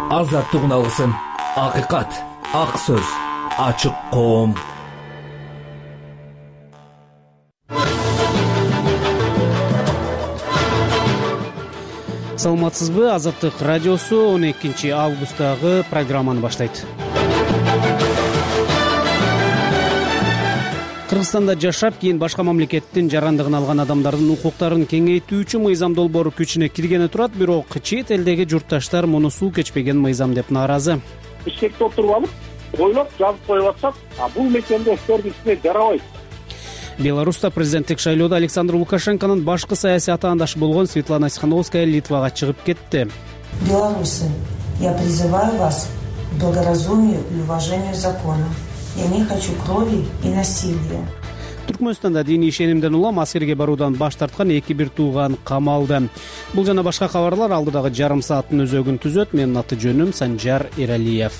Азаттык алгысың. Акыйкат, ак сөз, ачык коом. Саламатсызбы? Азаттык радиосу 12 августтагы программаны баштайт. Кыргызстанда жашап, кийин башка мамлекеттин жарандыгын алган адамдардын укуктарын кеңейтүүчү мыйзам долбоору күчүнө киргени турат, бирок чет элдеги журтташтар муну суу кечпеген мыйзам деп нааразы. Бишкекте отуруп алып, ойлоп жазып коюп атсак, бул мекенде сервисине жарабайт. Беларуста президенттик шайлоодо Александр Лукашенконун башкы саясий атаандашы болгон Светлана Тихановская Литвага чыгып кетти. Белорусы, я призываю вас к благоразумию и уважению закона. Я не хочу крови и насилия. Түркмөнстанда диний ишенимден улам аскерге баруудан баш тарткан 2 тууган камалды. Бул жана башка кабарлар алдыдагы жарым сааттын өзөгүн түзөт. Менин аты жөнүм Санжар Эралиев.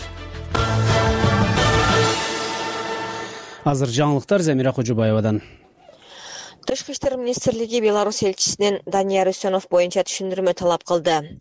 Азыр жаңылыктар Замира Кожобаевадан. Тышкы иштер министрлиги Беларусь элчисинен Данияр Үсөнов боюнча түшүндүрмө талап кылды.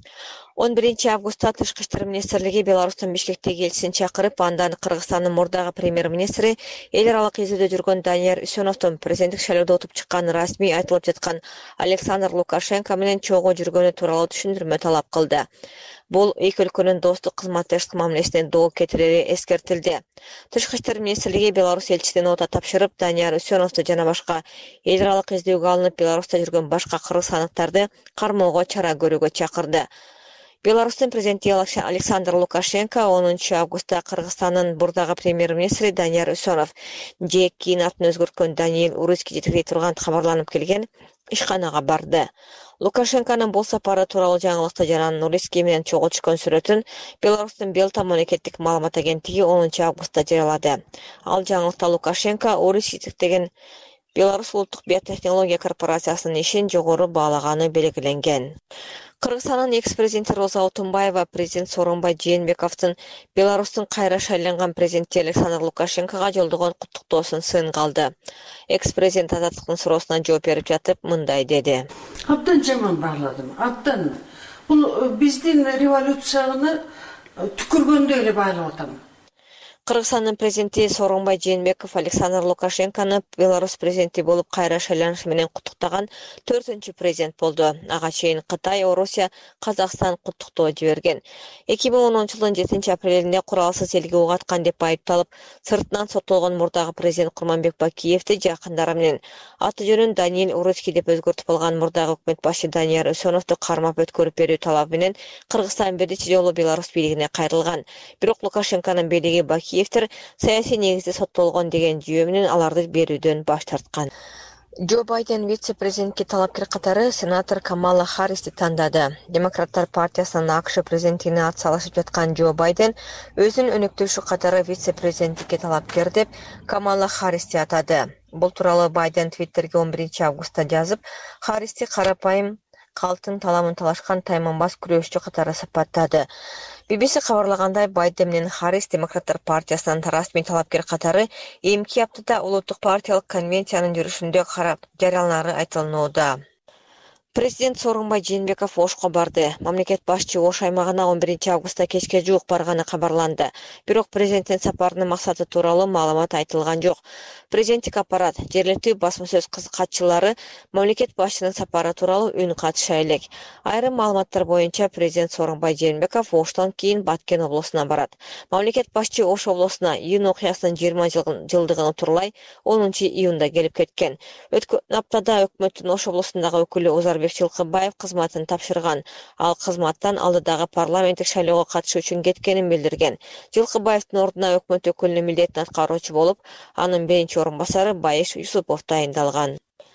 11 августта Тышкы иштер министрлиги Беларустун Бишкектеги элчисин чакырып, андан Кыргызстандын мурдагы премьер-министри эл аралык изилдөө жүргөн Данияр Үсөновдун президенттик шайлоодо утуп чыкканы расмий айтылып жаткан Александр Лукашенко менен чогуу жүргөнү тууралуу түшүндүрмө талап кылды. Бул эки өлкөнүн достук кызматташтык мамилесине доо кетирери эскертилди. Тышкы иштер министрлиги Беларусь элчисине нота тапшырып, Данияр Үсөновду жана башка эл аралык издөөгө алынып Беларуста жүргөн башка кыргызстандыктарды кармоого чара көрүүгө чакырды. Беларустун президенти Александр Лукашенко 10 августта Кыргызстандын бурдагы премьер-министри Данияр Үсөнов же кийин атын өзгөрткөн Даниил Урицкий жеткирип турган кабарланып келген ишканага барды. Лукашенконун бул сапары тууралуу жаңылыкты жаран Урицкий менен чогуу түшкөн сүрөтүн Беларустун Белта мамлекеттик маалымат агенттиги 10 августта жарыялады. Ал жаңылыкта Лукашенко Урицкий деген Беларусь улуттук биотехнология корпорациясынын ишин жогору баалаганы белгиленген. Кыргызстандын экс-президенти Роза Отунбаева президент Сооронбай Жээнбековдун Беларустун кайра шайланган президенти Александр Лукашенкога жолдогон куттуктоосун сынга алды. Экс-президент азаттыктын суроосуна жооп берип жатып мындай деди. Абдан жаман бааладым. Абдан. Бул биздин революцияны түкүргөндөй эле баалап атам. Кыргызстандын президенти Сооронбай Жээнбеков Александр Лукашенкону Беларусь президенти болуп кайра шайланышы менен куттуктаган 4-чү президент болду. Ага чейин Кытай, Орусия, Казакстан куттуктоо жиберген. 2010-жылдын 7-апрелинде куралсыз элге ок аткан деп айыпталып, сыртынан соттолгон мурдагы президент Курманбек Бакиевди жакындары менен аты жөнүн Даниил Урицкий деп өзгөртүп алган мурдагы өкмөт башы Данияр Үсөновду кармап өткөрүп берүү талабы менен Кыргызстан биринчи жолу Беларусь бийлигине кайрылган. Бирок Лукашенконун бийлиги Бакиевдер саясий негизде соттолгон деген жүйө менен аларды берүүдөн баш тарткан. Джо Байден вице-президентке талапкер катары сенатор Камала Харристи тандады. Демократтар партиясынын АКШ президентине атсалышып жаткан Джо Байден өзүнүн өнөктөшү катары вице-президенттикке талапкер деп Камала Харристи атады. Бул тууралуу Байден Твиттерге 11 августта жазып, Харристи карапайым калтын таламын талашкан тайманбас күрөшчү катары сапаттады. BBC кабарлагандай, Байден менен Харрис Демократтар партиясынын расмий талапкер катары эмки аптада улуттук партиялык конвенциянын жүрүшүндө жарыяланары айтылууда. Президент Сооронбай Жээнбеков Ошко барды. Мамлекет башчы Ош аймагына 11 августта кечке жуук барганы кабарланды. Бирок президенттин сапарынын максаты тууралуу маалымат айтылган жок. Президенттик аппарат, жергиликтүү басма сөз катчылары мамлекет башчынын сапары тууралуу үн катыша элек. Айрым маалыматтар боюнча президент Сооронбай Жээнбеков Оштон кийин Баткен облусуна барат. Мамлекет башчы Ош облусуна июнь окуясынын 20 жылдыгын турлай 10 июнда келип кеткен. Өткөн аптада өкмөттүн Ош облусундагы өкүлү Узарбек Жылкыбаев кызматын тапшырган. Ал кызматтан алдыдагы парламенттик шайлоого катышуу үчүн кеткенин билдирген. Жылкыбаевдин ордуна өкмөт өкүлүнүн милдетин аткаруучу болуп, анын биринчи орун басары Байыш Юсупов дайындалган.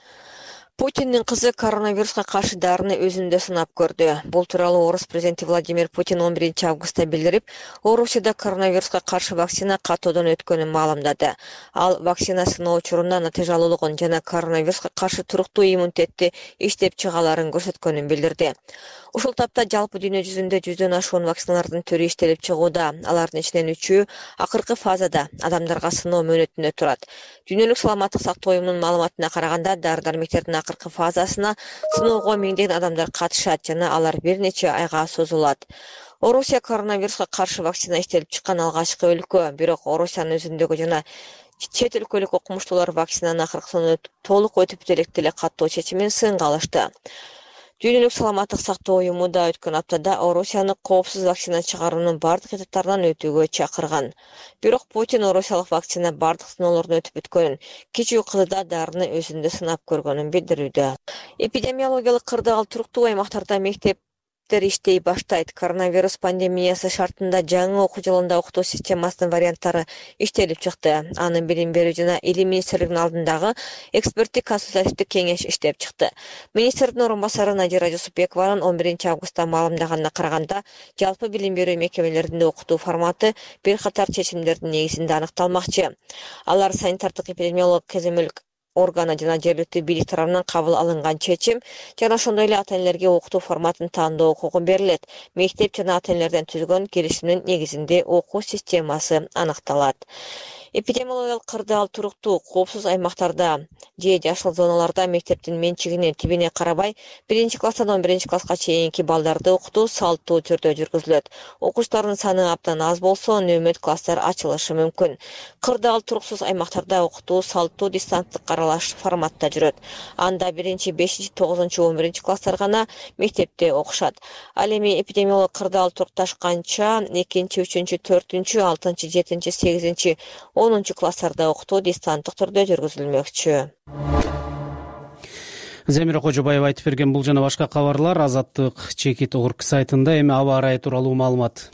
Путиндин кызы коронавируска каршы дарыны өзүндө сынап көрдү. Бул тууралуу Орус президенти Владимир Путин 11 августта билдирип, Орусияда коронавируска каршы вакцина катуудан өткөнүн маалымдады. Ал вакцина сыноо учурунда натыйжалуулугун жана коронавируска каршы туруктуу иммунитетти иштеп чыгаларын көрсөткөнүн билдирди. Ушул тапта жалпы дүйнө жүзүндө 100дөн ашуун вакциналардын түрү иштелип чыгууда. Алардын ичинен 3-ü акыркы фазада адамдарга сыноо мөөнөтүндө турат. Дүйнөлүк саламаттык сактоо уюмунун маалыматына караганда, дары-дармектердин акыркы фазасына сыноого миңдеген адамдар катышат жана алар бир нече айга созулат. Орусия коронавируска каршы вакцина иштелип чыккан алгачкы өлкө, бирок Орусиянын өзүндөгү жана чет өлкөлүк окумуштуулар вакцинанын акыркысына толук өтүп эле каттоо чечимин сынга алышты. Дүйнөлүк саламаттык сактоо уюму да өткөн аптада Орусияны коопсуз вакцина чыгаруунун бардык этаптарынан өтүүгө чакырган. Бирок Путин орусиялык вакцина бардык сыноолордон өтүп өткөнүн, кичүү кызда дарыны өзүндө сынап көргөнүн билдирүүдө. Эпидемиологиялык кырдаал туруктуу аймактарда мектептер иштей баштайт. Коронавирус пандемиясы шартында жаңы окуу жылында окутуу системасынын варианттары иштелип чыкты. Анын билим берүү жана илим министрлигинин алдындагы эксперттик консультативдик кеңеш иштеп чыкты. Министрдин орун басары Надира Жусупбекованын 11 августта маалымдаганына караганда, жалпы билим берүү мекемелеринде окутуу форматы бир катар чечимдердин негизинде аныкталмакчы. Алар санитардык эпидемиологиялык көзөмөлдүк органы жана жергиликтүү бийлик тарабынан кабыл алынган чечим жана ошондой эле ата-энелерге окутуу форматын тандоо укугу берилет. Мектеп жана ата-энелерден түзүлгөн келишимдин негизинде окуу системасы аныкталат. Эпидемиологиялык кырдаал туруктуу коопсуз аймактарда же жашыл зоналарда мектептин менчигине тибине карабай 1-класстан 11-класска чейинки балдарды окутуу салттуу түрдө жүргүзүлөт. Окуучулардын саны абдан аз болсо, нөмөт класстар ачылышы мүмкүн. Кырдаал туруксуз аймактарда окутуу салттуу дистанттык аралаш форматта жүрөт. Анда 1, 5, 9, 11 класстар гана мектепте окушат. Ал эми эпидемиологиялык кырдаал турукташканча 2, 3, 4, 6, 7, 8, 10 класстарда окутуу дистанттык түрдө жүргүзүлмөкчү. Замира Кожобаева айтып берген бул жана башка кабарлар Азаттык Чекит.org сайтында. Эми аба ырайы тууралуу маалымат.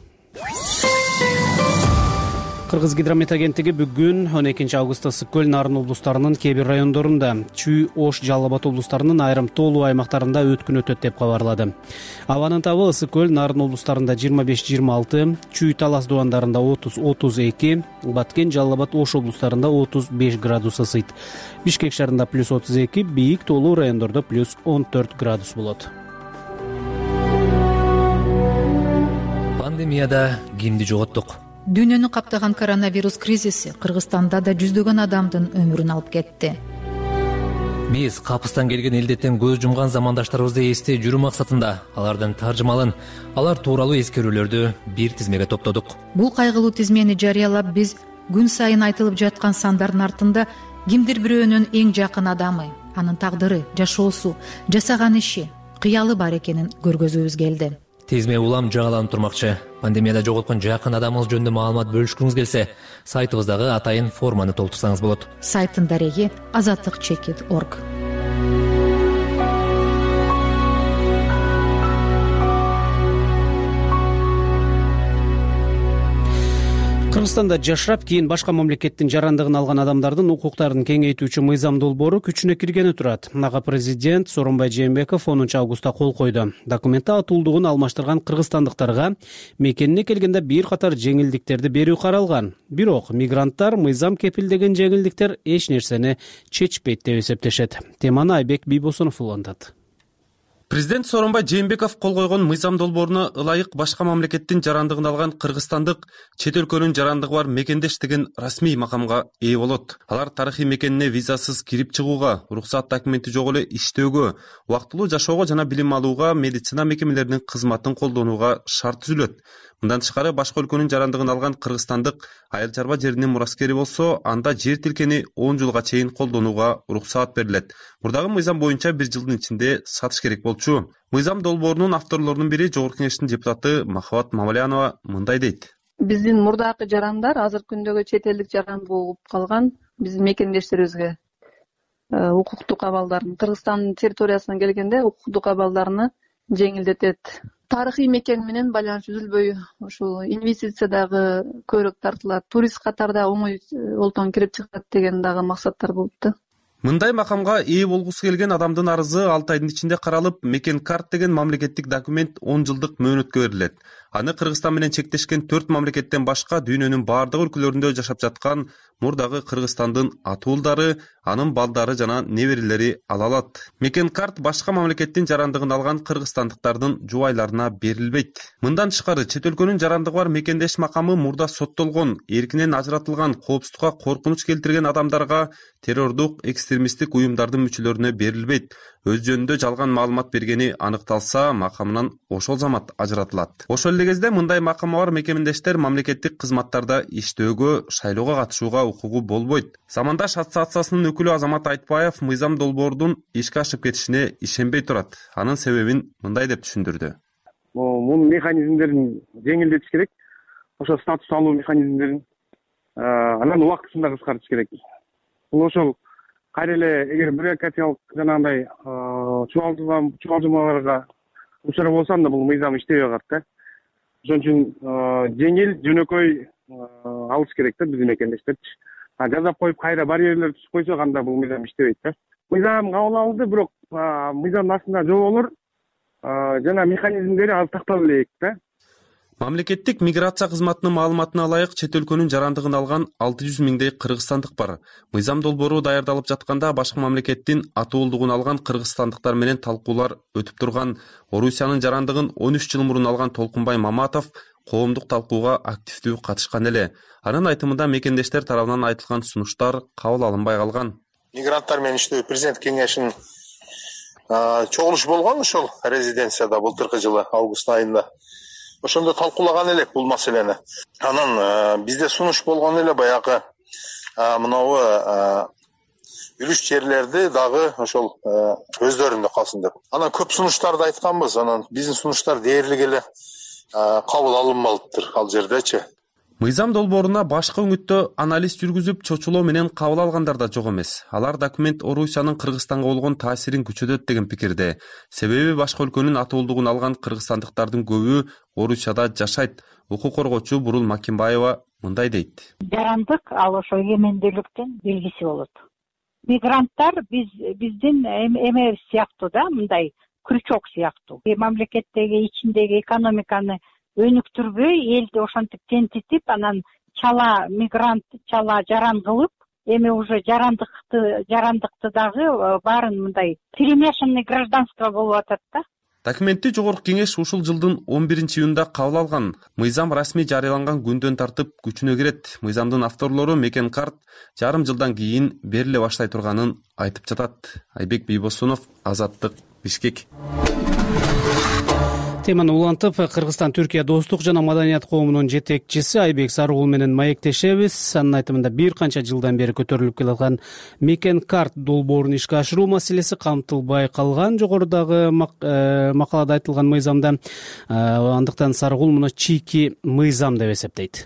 Кыргыз гидромет агенттиги бүгүн 12 августта Ысык-Көл, Нарын облустарынын кээ бир райондорунда, Чүй, Ош, Жалал Абад облустарынын айрым тоолуу аймактарында өткүн өтөт деп кабарлады. Абанын табы Ысык-Көл, Нарын облустарында 25-26, Чүй, Талас дубандарында 30-32, Баткен, Жалал Абад, Ош облустарында 35 градус ысыйт. Бишкек шаарында +32, бийик тоолуу райондордо +14 градус болот. Пандемияда кимди жоготтук? Дүйнөнү каптаган коронавирус кризиси Кыргызстанда да жүздөгөн адамдын өмүрүн алып кетти. Биз капыстан келген элдеттен көз жумган замандаштарыбызды эстей жүрүү максатында алардын таржымалын, алар тууралуу эскерүүлөрдү бир тизмеге топтодук. Бул кайгылуу тизмени жарыялап, биз күн сайын айтылып жаткан сандардын артында кимдир бирөөнүн эң жакын адамы, анын тагдыры, жашоосу, жасаган иши, кыялы бар экенин көргөзүүбүз келди. Тизме улам жагаланып турмакчы. Пандемияда жоготкон жакын адамыңыз жөнүндө маалымат бөлүшкүңүз келсе, сайтыбыздагы атайын форманы толтурсаңыз болот. Сайттын дареги Azatlyk.org. Кыргызстанда жашап, кийин башка мамлекеттин жарандыгын алган адамдардын укуктарын кеңейтүүчү мыйзам долбоору күчүнө киргени турат. Ага президент Сооронбай Жээнбеков 10 августта кол койду. Документте атуулдугун алмаштырган кыргызстандыктарга мекенине келгенде бир катар жеңилдиктерди берүү каралган. Бирок мигранттар мыйзам кепилдеген жеңилдиктер эч нерсени чечпейт деп эсептешет. Теманы Айбек Бийбосунов улантат. Президент Сооронбай Жээнбеков кол койгон мыйзам долбооруна ылайык башка мамлекеттин жарандыгын алган кыргызстандык чет өлкөнүн жарандыгы бар мекендеш деген расмий макамга ээ болот. Алар тарыхый мекенине визасыз кирип чыгууга, уруксат документи жок эле иштөөгө, убактылуу жашоого жана билим алууга, медицина мекемелеринин кызматын колдонууга шарт түзүлөт. Мындан тышкары башка өлкөнүн жарандыгын алган кыргызстандык айыл чарба жеринин мураскери болсо, анда жер тилкени 10 жылга чейин колдонууга уруксаат берилет. Мурдагы мыйзам боюнча 1 жылдын ичинде сатыш керек болчу. Мыйзам долбоорунун авторлорунун бири Жогорку Кеңештин депутаты Махабат Мамалянова мындай дейт. Биздин мурдакы жарандар азыркы күндөгү чет элдик жаран болуп калган биздин мекендештерибизге укуктук абалдарын Кыргызстандын территориясына келгенде укуктук абалдарыны жеңилдетет. Тарыхый мекен менен байланыш үзүлбөй ушул инвестиция дагы көбүрөөк тартылат, турист катарда оңой олтон кирип чыгат деген дагы максаттар болупту. Мындай макамга ээ болгусу келген адамдын арызы 6 айдын ичинде каралып, мекен карт деген мамлекеттик документ 10 жылдык мөөнөткө берилет. Аны Кыргызстан менен чектешкен 4 мамлекеттен башка дүйнөнүн бардык өлкөлөрүндө жашап жаткан мурдагы Кыргызстандын атуулдары, анын балдары жана неберелери ала алат. Мекен карт башка мамлекеттин жарандыгын алган кыргызстандыктардын жубайларына берилбейт. Мындан тышкары чет өлкөнүн жарандыгы бар мекендеш макамы мурда соттолгон, эркинен ажыратылган, коопсуздукка коркунуч келтирген адамдарга, террордук, экстремисттик уюмдардын мүчөлөрүнө берилбейт. Өз жөнүндө жалган маалымат бергени аныкталса, макамынан ошол замат ажыратылат. Ошол эле кезде мындай макамы бар мекендештер мамлекеттик кызматтарда иштөөгө, шайлоого катышууга укугу болбойт. Замандаш ассоциациясынын өкүлү Азамат Айтбаев мыйзам долбоордун ишке ашып кетишине ишенбей турат. Анын себебин мындай деп түшүндүрдү. Мунун механизмдерин жеңилдетиш керек. Ошо статус алуу механизмдерин анан убактысында кыскартыш керек. Бул ошол кайра эле эгер бюрократиялык жанагындай чубалжымаларга учурап болсо анда бул мыйзам иштебей калат да. Ошон үчүн жеңил, жөнөкөй алыш керек да биздин мекендештерчи. Жазап коюп кайра барьерлер түзүп койсок анда бул мыйзам иштебейт да. Мыйзам кабыл алынды, бирок мыйзамдын астында жоболор жана механизмдери аз тактала элек да. Мамлекеттик миграция кызматынын маалыматына ылайык чет өлкөнүн жарандыгын алган 600 миңдей кыргызстандык бар. Мыйзам долбоору даярдалып жатканда башка мамлекеттин атуулдугун алган кыргызстандыктар менен талкуулар өтүп турган. Орусиянын жарандыгын 13 жыл мурун алган Толкунбай Маматов коомдук талкууга активдүү катышкан эле. Анын айтымында мекендештер тарабынан айтылган сунуштар кабыл алынбай калган. Мигранттар менен иштөө президент кеңешинин чогулушу болгон ошол резиденцияда былтыркы жылы август айында. Ошондо талкуулаган элек бул маселени. Анан бизде сунуш болгон эле баягы мынабу үлүш жерлерди дагы ошол өздөрүндө калсын деп. Анан көп сунуштарды айтканбыз. Анан биздин сунуштар дээрлик эле кабыл алынбалыптыр ал жердечи. Мыйзам долбооруна башка үңүттө анализ жүргүзүп чочулоо менен кабыл алгандар да жок эмес. Алар документ Орусиянын Кыргызстанга болгон таасирин күчөтөт деген пикирде. Себеби башка өлкөнүн атуулдугун алган кыргызстандыктардын көбү Орусияда жашайт. Укук коргоочу Бурул Макимбаева мындай дейт. Жарандык ал ошо эмендүүлүктүн белгиси болот. Мигранттар биздин эме сыяктуу да, мындай крючок сыяктуу. Мамлекеттеги ичиндеги экономиканы өнүктүрбөй, элди ошентип тентитип, анан чала мигрант, чала жаран кылып, эми уже жарандыкты дагы баарын мындай перемешанный гражданство болуп атат да. Документти Жогорку Кеңеш ушул жылдын 11-июнда кабыл алган. Мыйзам расмий жарыяланган күндөн тартып күчүнө кирет. Мыйзамдын авторлору Мекен карт жарым жылдан кийин бериле баштай турганын айтып жатат. Айбек Бийбосунов, Азаттык, Бишкек. Теманы улантып, Кыргызстан Түркия достук жана маданият коомунун жетекчиси Айбек Сарыгул менен маектешебиз. Анын айтымында бир канча жылдан бери көтөрүлүп келаткан Мекен карт долбоорун ишке ашыруу маселеси камтылбай калган. Жогорудагы макалада айтылган мыйзамда, андыктан Сарыгул муну чийки мыйзам деп эсептейт.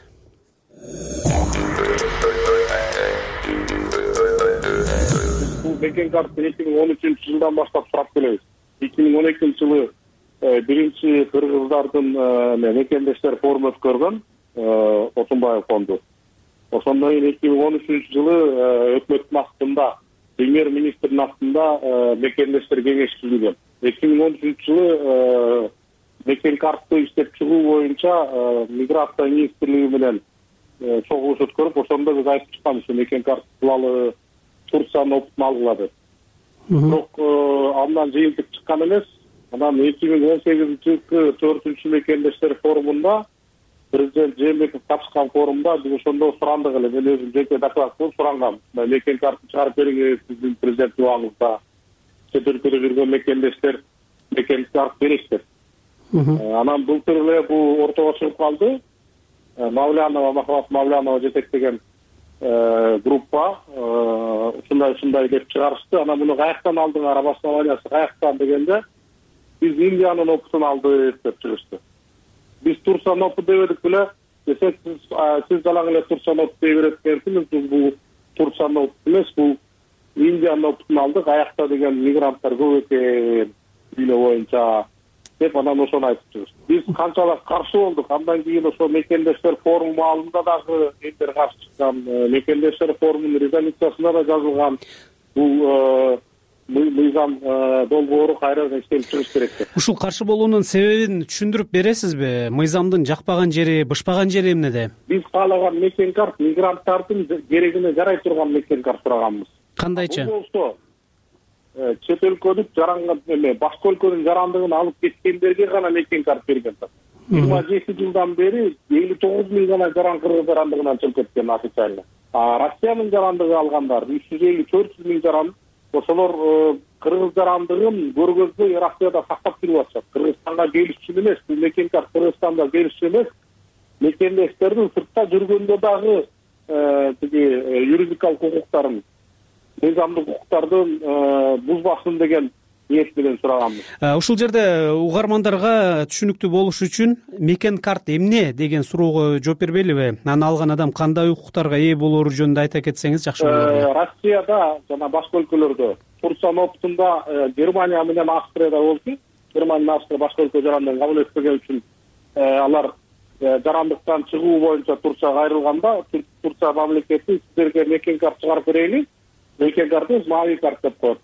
Бул Мекен карт 2013-жылдан баштап сурап келебиз. 2012-жылы биринчи кыргыздардын мекендештер форуму өткөргөн Отунбаев фонду. Ошондон кийин 2013-жылы өкмөттүн астында, премьер-министрдин астында мекендештер кеңеши түзүлгөн. 2013-жылы Мекен картты иштеп чыгуу боюнча миграция министрлиги менен чогулуш өткөрүп, ошондо биз айтып чыкканбыз, Мекен карт кылалы Турциянын опытын алгыла деп. Бирок андан жыйынтык чыккан эмес. Анан 2018-жылы 4-чү мекендештер форумунда президент Жээнбеков катышкан форумда биз ошондо сурандык эле. Мен өзүм жеке доклад кылып сурангам. Мекен картты чыгарып бериңиз, биздин президент убагыбызда чет өлкөдө жүргөн мекендештер мекен карт берет деп. Анан былтыр эле бул ортого чыгып калды. Махабат Мавлянова жетектеген группа ушундай деп чыгарышты. Анан муну каяктан алдыңар, обоснованиясы каяктан дегенде биз Индиянын опытын алдык деп чыгышты. Биз Турциянын опытын деп едик беле, десек сиз далаң эле Турциянын опытын дей берет экенсиз. Бул Турциянын опыты эмес, бул Индиянын опытын алдык. Аякта деген мигранттар көп экен дүйнө боюнча деп анан ошону айтып чыгышты. Биз канчалык каршы болдук. Андан кийин ошо мекендештер форуму алдында дагы элдер каршы чыккан. Мекендештер форумунун резолюциясында да жазылган. Бул мыйзам долбоору кайрадан иштелип чыгыш керек деп. Ушул каршы болуунун себебин түшүндүрүп бересизби? Мыйзамдын жакпаган жери, бышпаган жери эмнеде? Биз каалаган мекен карт мигранттардын керегине жарай турган мекен карт сураганбыз. Кандайча? Бул болсо чет өлкөнүн жаранган башка өлкөнүн жарандыгын алып кеткендерге гана мекен карт берген. 27 жылдан бери 59 миң гана жаран кыргыз жарандыгынан чыгып кеткен официально. Россиянын жарандыгы алгандар 350-400 миң жаран, ошолор кыргыз жарандыгын көргөзбөй Россияда сактап жүрүп атышат. Кыргызстанга келишчү эмес, бул мекен карт Кыргызстанда келишчү эмес. Мекендештердин сыртта жүргөндө дагы тиги юридикалык укуктарын, мыйзамдык укуктардын бузбасын деген ниет менен сураганбыз. Ушул жерде угармандарга түшүнүктүү болуш үчүн мекен карт эмне деген суроого жооп бербейлиби? Аны алган адам кандай укуктарга ээ болоору жөнүндө айта кетсеңиз жакшы болот. Россияда жана башка өлкөлөрдө, Турциянын опытында Германия менен Австрияда болчу. Германия, Австрия башка өлкө жарандыгын кабыл этпеген үчүн алар жарандыктан чыгуу боюнча Турцияга айрылганда, Турция мамлекети сиздерге мекен карт чыгарып берели. Мекен карты мави карт деп коет.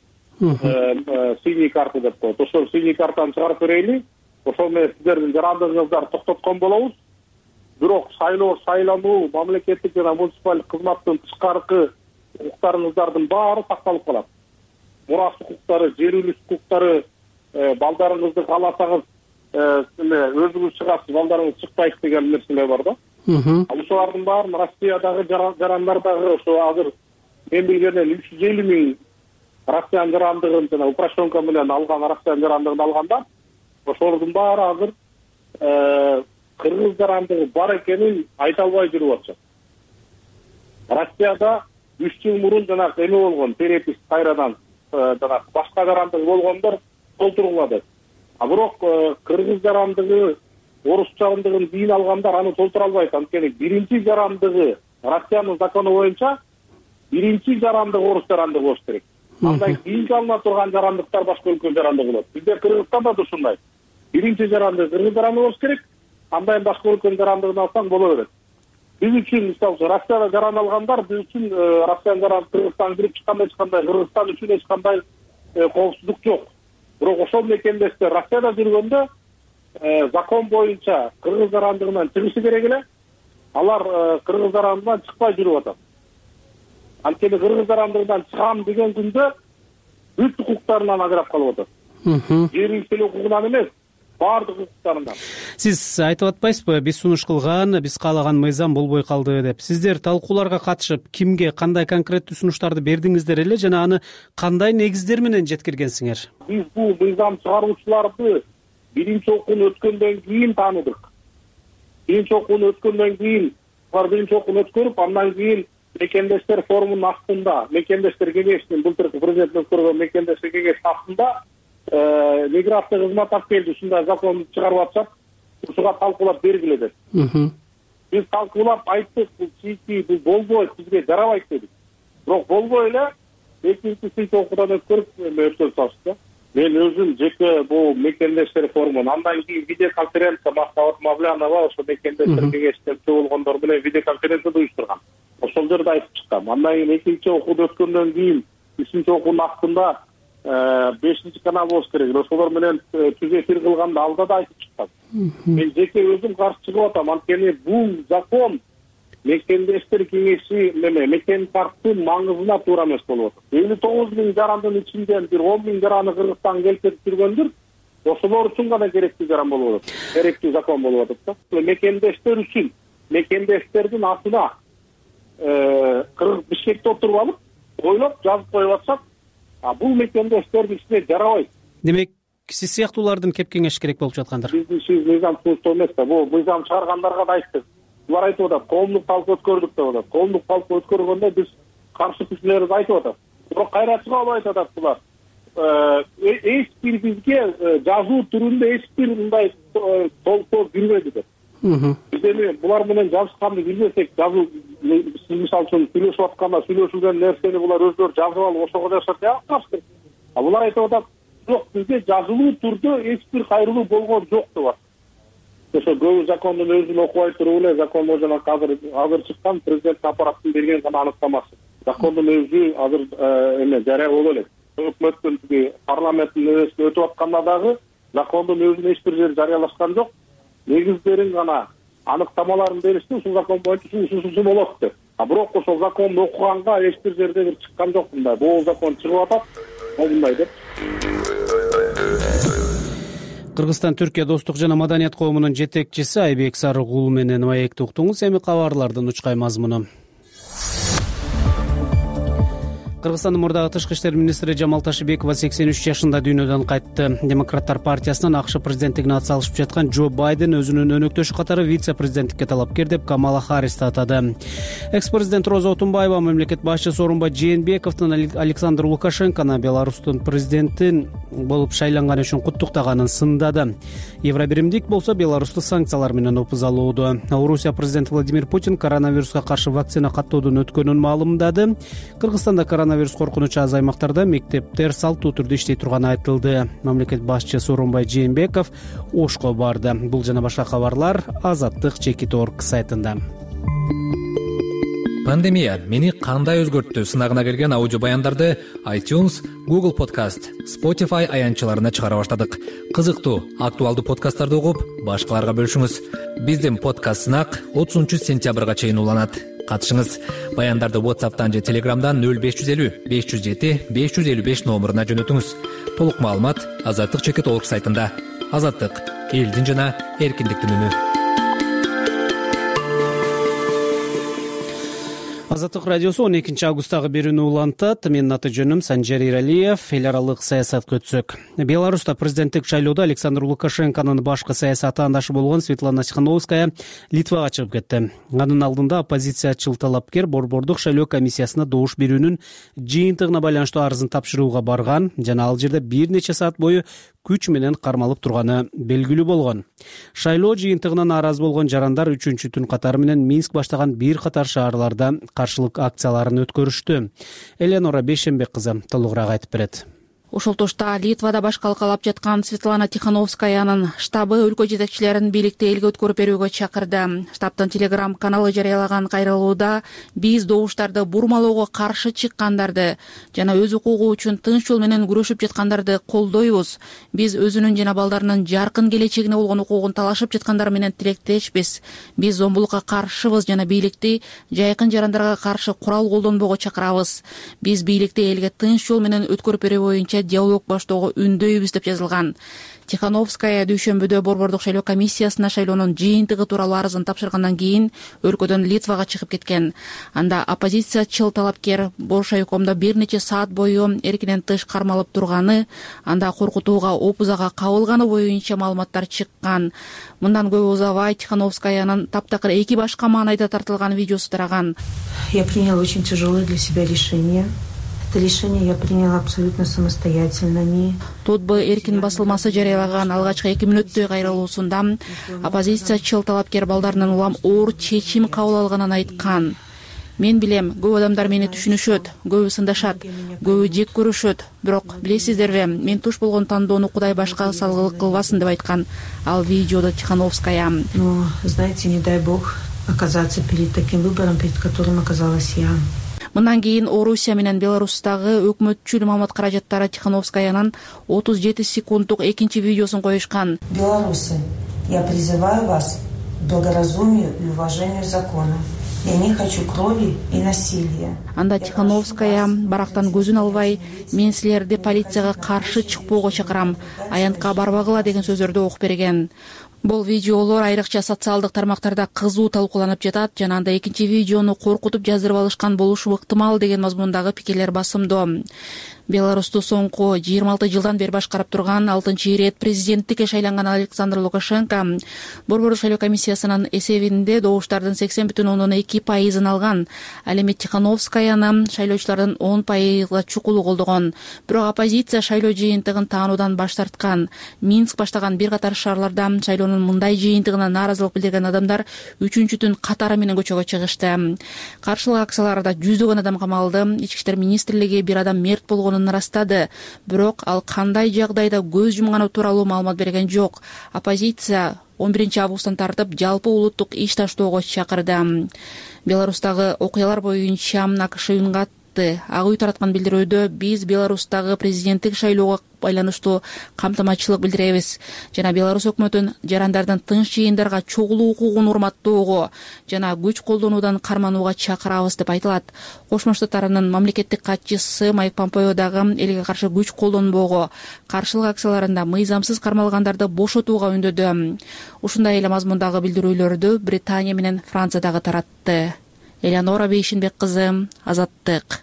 Синий карты деп коет. Ошол синий картаны чыгарып берели. Ошол менен сиздердин жарандыгыңыздарды токтоткон болобуз. Бирок шайлануу, мамлекеттик жана муниципалдык кызматтын тышкаркы укуктарыңыздардын баары сакталып калат. Мурас укуктары, жер үлүш укуктары, балдарыңызды кааласаңыз өзүңүз чыгасыз, балдарыңыз чыкпайт деген нерселер бар да. Ошолардын баарын Россиядагы жарандар дагы ошо азыр мен билгенден 350 миң Россиянын жарандыгын жана упрощенка менен алган Россиянын жарандыгын алганда, ошолордун баары азыр кыргыз жарандыгы бар экенин айта албай жүрүп атышат. Россияда 3 жыл мурун жанагы эме болгон, перепись кайрадан жанагы башка жарандыгы болгондор толтурулады. Бирок кыргыз жарандыгы, орус жарандыгын кийин алгандар аны толтура албайт. Анткени биринчи жарандыгы Россиянын закону боюнча биринчи жарандык орус жарандыгы болуш керек. Андан кийинки алына турган жарандыктар башка өлкө жарандыгы болот. Бизде Кыргызстанда да ушундай. Биринчи жарандык кыргыз жарандыгы болуш керек. Андан башка өлкөнүн жарандыгын алсаң боло берет. Биз үчүн мисалы Россияда жаран алгандар, биз үчүн Россиянын жарандыгы Кыргызстанга кирип чыкканда эч кандай, Кыргызстан үчүн эч кандай коопсуздук жок. Бирок ошол мекендештер Россияда жүргөндө закон боюнча кыргыз жарандыгынан чыгышы керек эле. Алар кыргыз жарандыгынан чыкпай жүрүп атат. Анткени кыргыз жарандыгынан чыгам деген күндө бүт укуктарынан ажырап калып атат. Жер өлкөлүк укугунан эмес, баардык укуктарынан. Сиз айтып атпайсызбы, биз сунуш кылган, биз каалаган мыйзам болбой калды деп. Сиздер талкууларга катышып, кимге кандай конкреттүү сунуштарды бердиңиздер эле жана аны кандай негиздер менен жеткиргенсиңер? Биз бул мыйзам чыгаруучуларды биринчи окууну өткөндөн кийин тааныдык. Биринчи окууну өткөндөн кийин, алар биринчи окууну өткөрүп, андан кийин мекендештер форумунун астында, мекендештер кеңешинин былтыркы президент өткөргөн мекендештер кеңешинин астында миграция кызматы алып келди, ушундай законду чыгарып атышат, ушуга талкуулап бергиле деп. Биз талкуулап айттык, бул чийки, бул болбойт, бизге жарабайт дедик. Бирок болбой эле экинчи окуудан өткөрүп салышты. Мен өзүм жеке бул мекендештер форумун, андан кийин видеоконференция Мактабат Мавлянова ошо мекендештер кеңешинде болгондор менен видеоконференция уюштурган. Ошол жерде айтып чыккам. Андан кийин экинчи окууду өткөндөн кийин 3-чы окуунун астында 5-чи канал болуш керек. Ошолор менен түз эфир кылганда алда да айтып чыккам. Мен жеке өзүм каршы чыгып атам. Анткени бул закон мекендештер кеңеши мекен карттын маңызына туура эмес болуп атат. 59 миң жарандын ичинен бир 10 миң жараны Кыргызстанга келип кетип жүргөндүр. Ошолор үчүн гана керектүү жаран болуп атат. Керектүү закон болуп атат да. Мекендештер үчүн, мекендештердин атына Бишкекте отуруп алып, ойлоп жазып коюп атышат. Бул мекендештердин ичине жарабайт. Демек, сиз сыяктуулардын кеп кеңеш керек болуп жаткандар. Биздин ишибиз мыйзам чыгуу эмес да. Бул мыйзам чыгаргандарга да айттык. Булар айтып атат, коомдук талкуу өткөрдүк деп атат. Коомдук талкуу өткөргөндө биз каршы күчлөрүбүз айтып атат. Бирок кайра чыга албайт атат булар. Эч бир бизге жазуу түрүндө эч бир мындай толкоо кирбеди деп. Биз эми булар менен жазышканды билбесек, жазуу сиз мисалы үчүн сүйлөшүп атканда сүйлөшүлгөн нерсени булар өздөрү жазып алып ошого жашап жакшы. Булар айтып атат, жок, бизде жазылуу түрдө эч бир кайрылуу болгон жок деп атат. Ошо көбү закондун өзүн окубай туруп эле, закон жана азыр чыккан президент аппараттын берген гана аныктамасы. Закондун өзү азыр жарыя болуп элек. өкмөттүн парламенттин нересине өтүп атканда дагы закондун өзүн эч бир жери жарыялашкан жок. Негиздерин гана аныктамаларын беришти, ушул закон боюнча ушул болот деп. Бирок ошол законду окуганга эч бир жерде бир чыккан жок мындай. Бул закон чыгып атат, мындай деп. Кыргызстан Түркия достук жана маданият коомунун жетекчиси Айбек Сарыгул менен маекти уктуңуз. Эми кабарлардын учкай мазмуну. Кыргызстандын мурдагы тышкы иштер министри Жамал Ташибекова 83 жашында дүйнөдөн кайтты. Демократтар партиясынан АКШ президенттигине атсалышып жаткан Джо Байден өзүнүн өнөктөшү катары вице-президенттикке талапкер деп Камала Харристи атады. Экс-президент Роза Отунбаева мамлекет башчысы Сооронбай Жээнбековдун Александр Лукашенкону Беларустун президенти болуп шайланганы үчүн куттуктаганын сындады. Евробиримдик болсо Беларусту санкциялар менен опузалоодо. Орусия президенти Владимир Путин коронавируска каршы вакцина каттоодон өткөнүн маалымдады. Кыргызстанда коронавирус коркунучу аз аймактарда мектептер салттуу түрдө иштей турганы айтылды. Мамлекет башчысы Сооронбай Жээнбеков Ошко барды. Бул жана башка кабарлар Азаттык.org сайтында. Пандемия мени кандай өзгөрттү сынагына келген аудио баяндарды iTunes, Google Podcast, Spotify аянтчаларына чыгара баштадык. Кызыктуу, актуалдуу подкасттарды угуп, башкаларга бөлүшүңүз. Биздин подкаст сынак 30-сентябрга чейин уланат. Катышыңыз. Баяндарды WhatsApp'тан же Telegram'дан 0550 507 555 номуруна жөнөтүңүз. Толук маалымат Азаттык.org сайтында. Азаттык — элдин жана эркиндиктин үнү. Азаттык радиосу 12 августтагы берүүнү улантат. Менин аты жөнүм Санжар Иралиев. Эл аралык саясатка өтсөк. Беларуста президенттик шайлоодо Александр Лукашенконун башкы саясий атаандашы болгон Светлана Тихановская Литвага чыгып кетти. Анын алдында оппозициячыл талапкер борбордук шайлоо комиссиясына добуш берүүнүн жыйынтыгына байланыштуу арызын тапшырууга барган жана ал жерде бир нече саат бою күч менен кармалып турганы белгилүү болгон. Шайлоо жыйынтыгына нааразы болгон жарандар 3-түн катары менен Минск баштаган бир катар шаарларда каршылык акцияларын өткөрүштү. Эленора Бейшембек кызы толугураак айтып берет. Ошол тошта Литвада баш калкалап жаткан Светлана Тихановскаянын штабы өлкө жетекчилерин бийликти элге өткөрүп берүүгө чакырды. Штабтын Telegram каналы жарыялаган кайрылууда биз добуштарды бурмалоого каршы чыккандарды жана өз укугу үчүн тынч жол менен күрөшүп жаткандарды колдойбуз. Биз өзүнүн жана балдарынын жаркын келечегине болгон укугун талашып жаткандар менен тилектешпиз. Биз зомбулукка каршыбыз жана бийликти жайкын жарандарга каршы курал колдонбоого чакырабыз. Биз бийликти элге тынч жол менен өткөрүп берүү боюнча диалог баштоого үндөйбүз деп жазылган. Тихановская дүйшөмбүдө борбордук шайлоо комиссиясына шайлоонун жыйынтыгы тууралуу арызын тапшыргандан кийин өлкөдөн Литвага чыгып кеткен. Анда оппозициячыл талапкер бош айкомдо бир нече саат бою эркинен тыш кармалып турганы, анда коркутууга опузага кабылганы боюнча маалыматтар чыккан. Мындан көп узабай Тихановскаянын таптакыр 2 башка маанайда тартылган видеосу тараган. Я приняла очень тяжелое для себя решение. Это решение я приняла абсолютно самостоятельно. Тутбы эркин басылмасы жарыялаган алгачкы 2 мүнөттөй кайрылуусунда оппозициячыл талапкер балдарынын улам оор чечим кабыл алганын айткан. Мен билем, көп адамдар мени түшүнүшөт, көбү сындашат, көбү жек көрүшөт. Бирок билесиздерби, мен туш болгон тандоону Кудай башка салгылык кылбасын деп айткан ал видеодо Тихановская. Но, знаете, не дай бог оказаться перед таким выбором, перед которым оказалась я. Мындан кийин Орусия менен Беларустагы өкмөтчүл маалымат каражаттары Тихановскаянын 37 секунддук экинчи видеосун коюшкан. Белорусы, я призываю вас к благоразумию и уважению закона. Я не хочу крови и насилия. Анда Тихановская барактан көзүн албай, мен силерди полицияга каршы чыкпоого чакырам, аянтка барбагыла деген сөздөрдү окуп берген. Бул видеолор айрыкча социалдык тармактарда кызуу талкууланып жатат жана анда экинчи видеону коркутуп жаздырып алышкан болушу ыктымал деген мазмундагы пикирлер басымдуу. Беларусту соңку 26 жылдан бери башкарып турган 6-ирет президенттикке шайланган Александр Лукашенко борбордук шайлоо комиссиясынын эсебинде добуштардын 80,2% алган. Ал эми Тихановскаяны шайлоочулардын 10% чукулу колдогон. Бирок оппозиция шайлоо жыйынтыгын таануудан баш тарткан. Минск баштаган бир катар шаарларда шайлоонун мындай жыйынтыгына нааразылык билдирген адамдар 3-түн катары менен көчөгө чыгышты. Каршылык акцияларда жүздөгөн адам камалды. Ички иштер министрлиги бир адам мерт болгонун ырастады. Бирок ал кандай жагдайда көз жумганы тууралуу маалымат берген жок. Оппозиция 11 августтан тартып жалпы улуттук иш таштоого чакырды. Беларустагы окуялар боюнча АКШ үнгат айтты. Ак үй тараткан билдирүүдө биз Беларустагы президенттик шайлоого байланыштуу камтаматчылык билдиребиз жана Беларусь өкмөтүн жарандардын тынч жыйындарга чогулуу укугун урматтоого жана күч колдонуудан карманууга чакырабыз деп айтылат. Кошмо Штаттарынын мамлекеттик катчысы Майк Помпео дагы элге каршы күч колдонбоого, каршылык акцияларында мыйзамсыз кармалгандарды бошотууга үндөдү. Ушундай эле мазмундагы билдирүүлөрдү Британия менен Франция дагы таратты. Элеонора Бейшинбек кызы, Азаттык.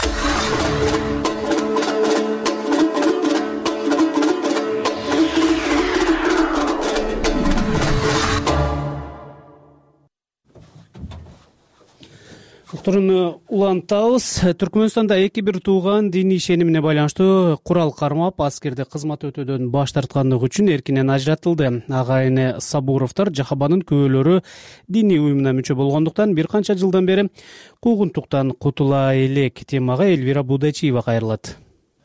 Уктуруну улантабыз. Түркмөнстанда эки бир тууган диний ишенимине байланыштуу курал кармап, аскерде кызмат өтөөдөн баш тарткандыгы үчүн эркинен ажыратылды. Агайыны Сабуровдор Жахабанын күбөлөрү диний уюмуна мүчө болгондуктан бир канча жылдан бери куугунтуктан кутула элек. Темага Элвира Будачиева кайрылат.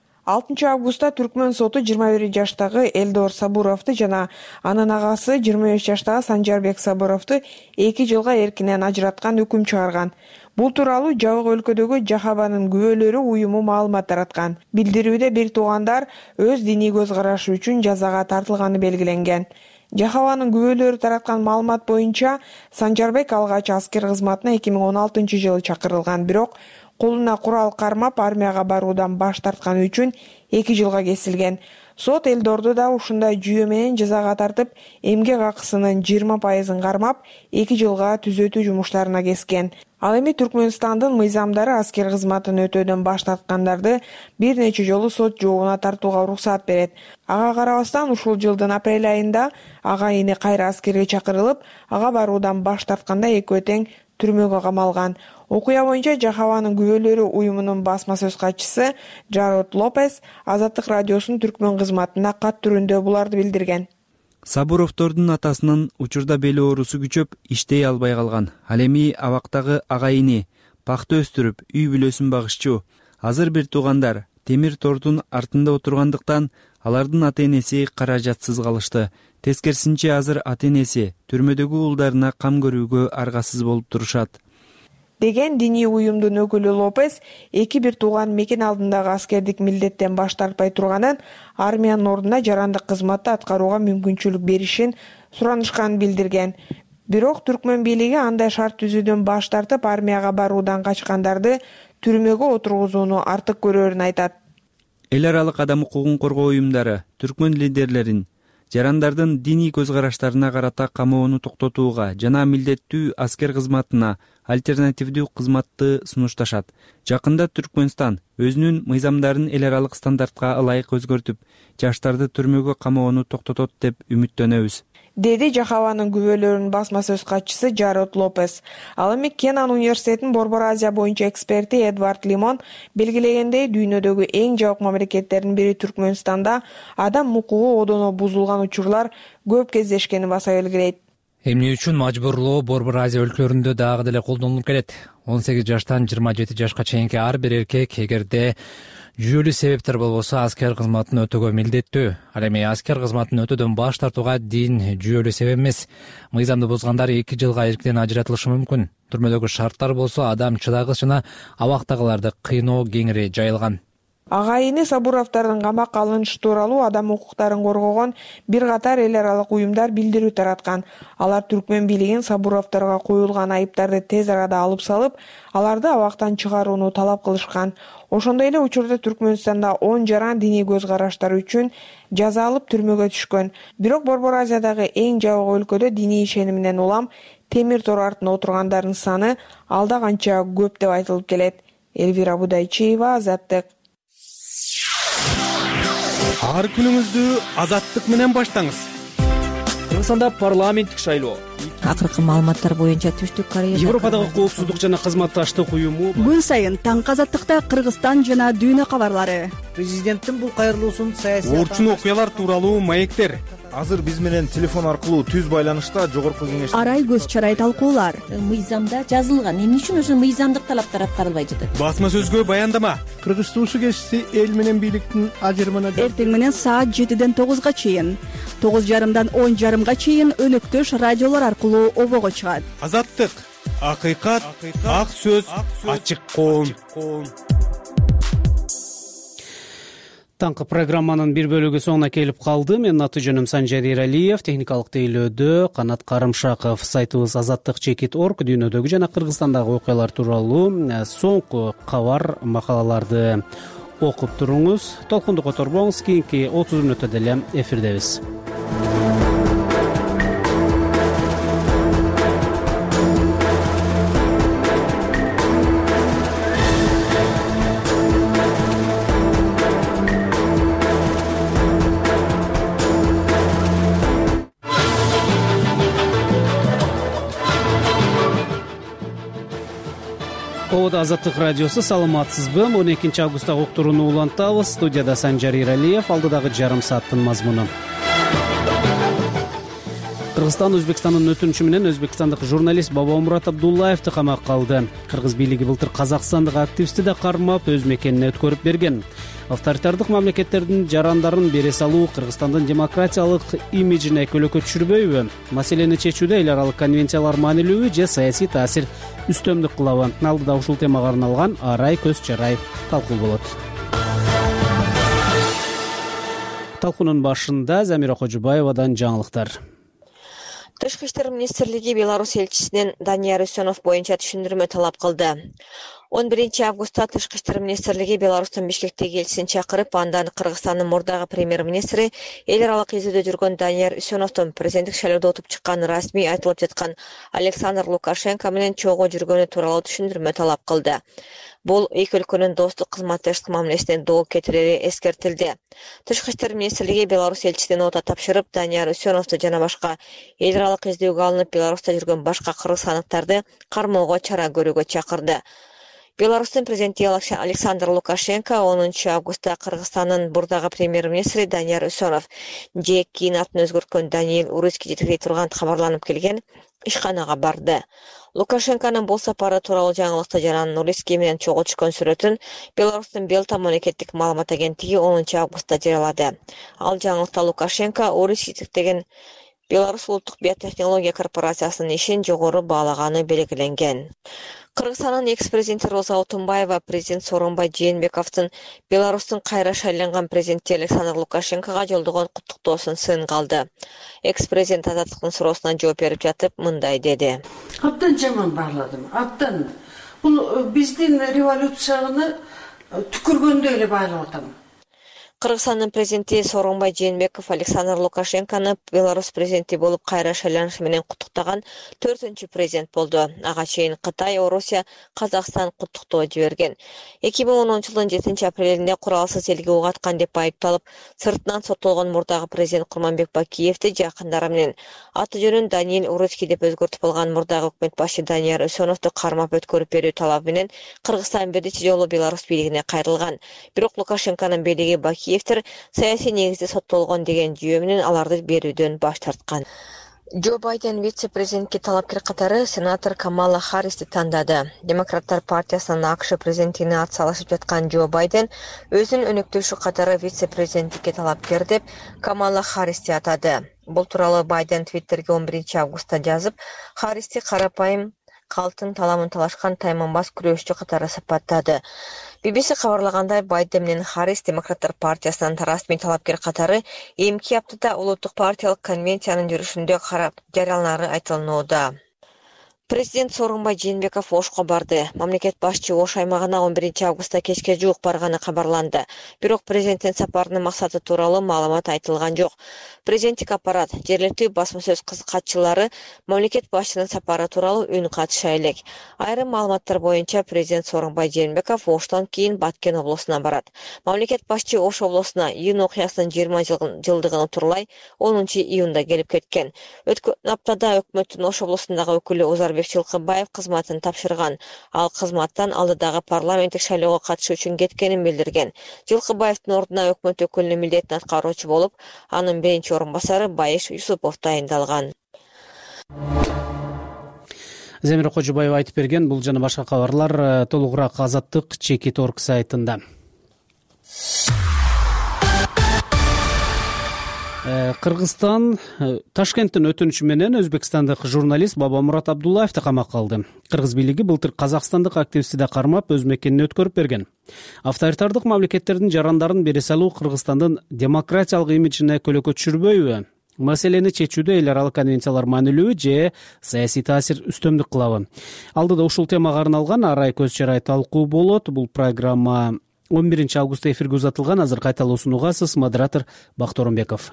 6 августта Түркмөн соту 21 жаштагы Элдор Сабуровду жана анын агасы 25 жаштагы Санжарбек Сабуровду 2 жылга эркинен ажыраткан өкүм чыгарган. Бул тууралуу жабык өлкөдөгү Жахабанын күбөлөрү уюму маалымат тараткан. Билдирүүдө бир туугандар өз диний көз карашы үчүн жазага тартылганы белгиленген. Жахабанын күбөлөрү тараткан маалымат боюнча Санжарбек алгач аскер кызматына 2016-жылы чакырылган, бирок колуна курал кармап армияга баруудан баш тартканы үчүн 2 жылга кесилген. Сот Элдорду да ушундай жүйө менен жазага тартып, эмгек акысынын 20%-ын кармап, 2 жылга түзөтүү жумуштарына кескен. Ал эми Түркмөнстандын мыйзамдары аскер кызматын өтөөдөн баш тарткандарды бир нече жолу сот жообуна тартууга уруксат берет. Ага карабастан ушул жылдын апрель айында агайыны кайра аскерге чакырылып, ага баруудан баш тартканда экөө тең түрмөгө камалган. Окуя боюнча Жахабанын күбөлөрү уюмунун басма сөз катчысы Джаред Лопес Азаттык радиосунун түркмөн кызматына кат түрүндө буларды билдирген. Сабуровдордун атасынын учурда бели оорусу күчөп, иштей албай калган. Ал эми абактагы агайыны пакта өстүрүп, үй бүлөсүн багышчу. Азыр бир туугандар темир тордун артында отургандыктан алардын ата-энеси каражатсыз калышты. Тескерисинче азыр ата-энеси түрмөдөгү уулдарына кам көрүүгө аргасыз болуп турушат. Деген диний уюмдун өкүлү Лопес 2 тууган мекен алдындагы аскердик милдеттен баш тартпай турганын, армиянын ордуна жарандык кызматты аткарууга мүмкүнчүлүк беришин суранышканын билдирген. Бирок түркмөн бийлиги андай шарт түзүүдөн баш тартып, армияга баруудан качкандарды түрмөгө отургузууну артык көрөрүн айтат. Эл аралык адам укугун коргоо уюмдары түркмөн лидерлерин жарандардын диний көз караштарына карата камоону токтотууга жана милдеттүү аскер кызматына альтернативдүү кызматты сунушташат. Жакында Түркмөнстан өзүнүн мыйзамдарын эл аралык стандартка ылайык өзгөртүп, жаштарды түрмөгө камоону токтотот деп үмүттөнөбүз, деди Жахабанын күбөлөрүнүн басма сөз катчысы Джаред Лопес. Ал эми Кенан университетинин Борбор Азия боюнча эксперти Эдвард Лимон белгилегендей, дүйнөдөгү эң жабык мамлекеттердин бири Түркмөнстанда адам укугу одоно бузулган учурлар көп кездешкенин баса белгилейт. Эмне үчүн мажбурлоо Борбор Азия өлкөлөрүндө дагы деле колдонулуп келет. 18 жаштан 27 жашка чейинки ар бир эркек эгерде жүйөлүү себептер болбосо аскер кызматын өтөөгө милдеттүү. Ал эми аскер кызматын өтөөдөн баш тартууга дин жүйөлүү себеп эмес. Мыйзамды бузгандар 2 жылга эркинен ажыратылышы мүмкүн. Түрмөдөгү шарттар болсо адам чыдагыч жана абактагыларды кыйноо кеңири жайылган. Агайыны Сабуровдордун камакка алынышы тууралуу адам укуктарын коргогон бир катар эл аралык уюмдар билдирүү тараткан. Алар түркмөн бийлигин Сабуровдорго коюлган айыптарды тез арада алып салып, аларды абактан чыгарууну талап кылышкан. Ошондой эле учурда Түркмөнстанда 10 жаран диний көз караштары үчүн жаза алып түрмөгө түшкөн. Бирок Борбор Азиядагы эң жабык өлкөдө диний ишениминен улам темир тор артында отургандардын саны алда канча көп деп айтылып келет. Элвира Будайчиева, Азаттык. Ар күнүңүздү Азаттык менен баштаңыз. Кыргызстанда парламенттик шайлоо. Акыркы маалыматтар боюнча Түштүк Кореяда Европадагы коопсуздук жана кызматташтык уюму күн сайын таңкы Азаттыкта Кыргызстан жана дүйнө кабарлары. Президенттин бул кайрылуусун саясий орчун окуялар тууралуу маектер. Азыр биз менен телефон аркылуу түз байланышта жогорку кеңеш арай көз чарай талкуулар. Мыйзамда жазылган, эмне үчүн ошо мыйзамдык талаптар аткарылбай жатат? Басма сөзгө баяндама. Кыргыз туусу кесиси эл менен бийликтин ажырымына эртең менен саат 7-ден 9-га чейин, 9:30-дан 10:30-га чейин өнөктөш радиолор аркылуу обого чыгат. Азаттык акыйкат, ак сөз, ачык коом. Таңкы программанын бир бөлүгү соңуна келип калды. Менин аты жөнүм Санжар Эралиев, техникалык тейлөөдө Канат Карымшаков. Сайтыбыз azattik.org дүйнөдөгү жана Кыргызстандагы окуялар тууралуу соңку кабар макалаларды окуп туруңуз. Толкунду которбоңуз, кийинки 30 мүнөттө деле эфирдебиз. Азаттык радиосу, саламатсызбы? 12 августтагы уктурууну улантабыз. Студияда Санжар Эралиев, алдыдагы жарым сааттын мазмуну. Кыргызстан Өзбекстандын өтүнүшү менен өзбекстандык журналист Бабамурат Абдуллаевди камакка алды. Кыргыз бийлиги былтыр казакстандык активистти да кармап, өз мекенине өткөрүп берген. Авторитардык мамлекеттердин жарандарын бере салуу Кыргызстандын демократиялык имиджине көлөкө түшүрбөйбү? Маселени чечүүдө эл аралык конвенциялар маанилүүбү же саясий таасир үстөмдүк кылабы? Алдыда ушул темага арналган арай көз чарай талкуу болот. Талкуунун башында Замира Кожубаевадан жаңылыктар. Тышкы иштер министрлиги Беларусь элчисинен Данияр Үсөнов боюнча түшүндүрмө талап кылды. 11 августта Тышкы иштер министрлиги Беларустун Бишкектеги элчисин чакырып, андан Кыргызстандын мурдагы премьер-министри эл аралык изилдөө жүргөн Данияр Үсөновдун президенттик шайлоодо утуп чыкканы расмий айтылып жаткан Александр Лукашенко менен чогуу жүргөнү тууралуу түшүндүрмө талап кылды. Бул эки өлкөнүн достук кызматташтык мамилесине доо кетирери эскертилди. Тышкы иштер министрлиги Беларусь элчисине нота тапшырып, Данияр Үсөновду жана башка эл аралык издөөгө алынып Беларуста жүргөн башка кыргызстандыктарды кармоого чара көрүүгө чакырды. Беларустун президенти Александр Лукашенко 10 августта Кыргызстандын бурдагы премьер-министри Данияр Үсөнов же кийин атын өзгөрткөн Даниил Урицкий жетектей турган кабарланып келген ишканага барды. Лукашенконун бул сапары тууралуу жаңылыкты жаран Урицкий менен чогуу түшкөн сүрөтүн Беларустун Белта мамлекеттик маалымат агенттиги 10 августта жарыялады. Ал жаңылыкта Лукашенко Урицкий жетектеген Беларусь улуттук биотехнология корпорациясынын ишин жогору баалаганы белгиленген. Кыргызстандын экс-президенти Роза Отунбаева президент Сооронбай Жээнбековдун Беларустун кайра шайланган президенти Александр Лукашенкога жолдогон куттуктоосун сынга алды. Экс-президент азаттыктын суроосуна жооп берип жатып мындай деди. Абдан жаман бааладым. Абдан. Бул биздин революцияны түкүргөндөй эле баалап атам. Кыргызстандын президенти Сооронбай Жээнбеков Александр Лукашенкону Беларусь президенти болуп кайра шайланышы менен куттуктаган 4-чү президент болду. Ага чейин Кытай, Орусия, Казакстан куттуктоо жиберген. 2010-жылдын 7-апрелинде куралсыз элге ок аткан деп айыпталып, сыртынан соттолгон мурдагы президент Курманбек Бакиевди жакындары менен аты жөнүн Даниил Урицкий деп өзгөртүп алган мурдагы өкмөт башы Данияр Үсөновду кармап өткөрүп берүү талабы менен Кыргызстан биринчи жолу Беларусь бийлигине кайрылган. Бирок Лукашенконун бийлиги Бакиевдер саясий негизде соттолгон деген жүйө менен аларды берүүдөн баш тарткан. Джо Байден вице-президентке талапкер катары сенатор Камала Харристи тандады. Демократтар партиясынын АКШ президентине атсалышып жаткан Джо Байден өзүнүн өнөктөшү катары вице-президенттикке талапкер деп Камала Харристи атады. Бул тууралуу Байден Твиттерге 11 августта жазып, Харристи карапайым калтын таламын талашкан тайманбас күрөшчү катары сыпаттады. BBC кабарлагандай, Байден менен Харрис Демократтар партиясынын расмий талапкер катары эмки аптада улуттук партиялык конвенциянын жүрүшүндө жарыяланары айтылууда. Президент Сооронбай Жээнбеков Ошко барды. Мамлекет башчы Ош аймагына 11 августта кечке жуук барганы кабарланды. Бирок президенттин сапарынын максаты тууралуу маалымат айтылган жок. Президенттик аппарат, жергиликтүү басма сөз кызыкчылары мамлекет башчынын сапары тууралуу үн катыша элек. Айрым маалыматтар боюнча президент Сооронбай Жээнбеков Оштон кийин Баткен облусуна барат. Мамлекет башчы Ош облусуна июнь окуясынын 20 жылдыгын утурлай 10 июнда келип кеткен. Өткөн аптада өкмөттүн Ош облусундагы өкүлү Озарбек Жылкыбаев кызматын тапшырган. Ал кызматтан алдыдагы парламенттик шайлоого катышуу үчүн кеткенин билдирген. Жылкыбаевдин ордуна өкмөт өкүлүнүн милдетин аткаруучу болуп, анын биринчи орун басары Байыш Юсупов дайындалган. Замира Кожубаева айтып берген. Бул жана башка кабарлар толугураак azattik.org сайтында. Кыргызстан Ташкенттин өтүнүшү менен өзбекстандык журналист Бабамурат Абдуллаевди камакка алды. Кыргыз бийлиги былтыр казакстандык активистти да кармап, өз мекенин өткөрүп берген. Авторитардык мамлекеттердин жарандарын бере салуу Кыргызстандын демократиялык имиджине көлөкө түшүрбөйбү? Маселени чечүүдө эл аралык конвенциялар маанилүүбү же саясий таасир үстөмдүк кылабы? Алдыда ушул темага арналган арай көз чарай талкуу болот. Бул программа 11 августта эфирге узатылган. Азыр кайталоосун угасыз. Модератор Бактооронбеков.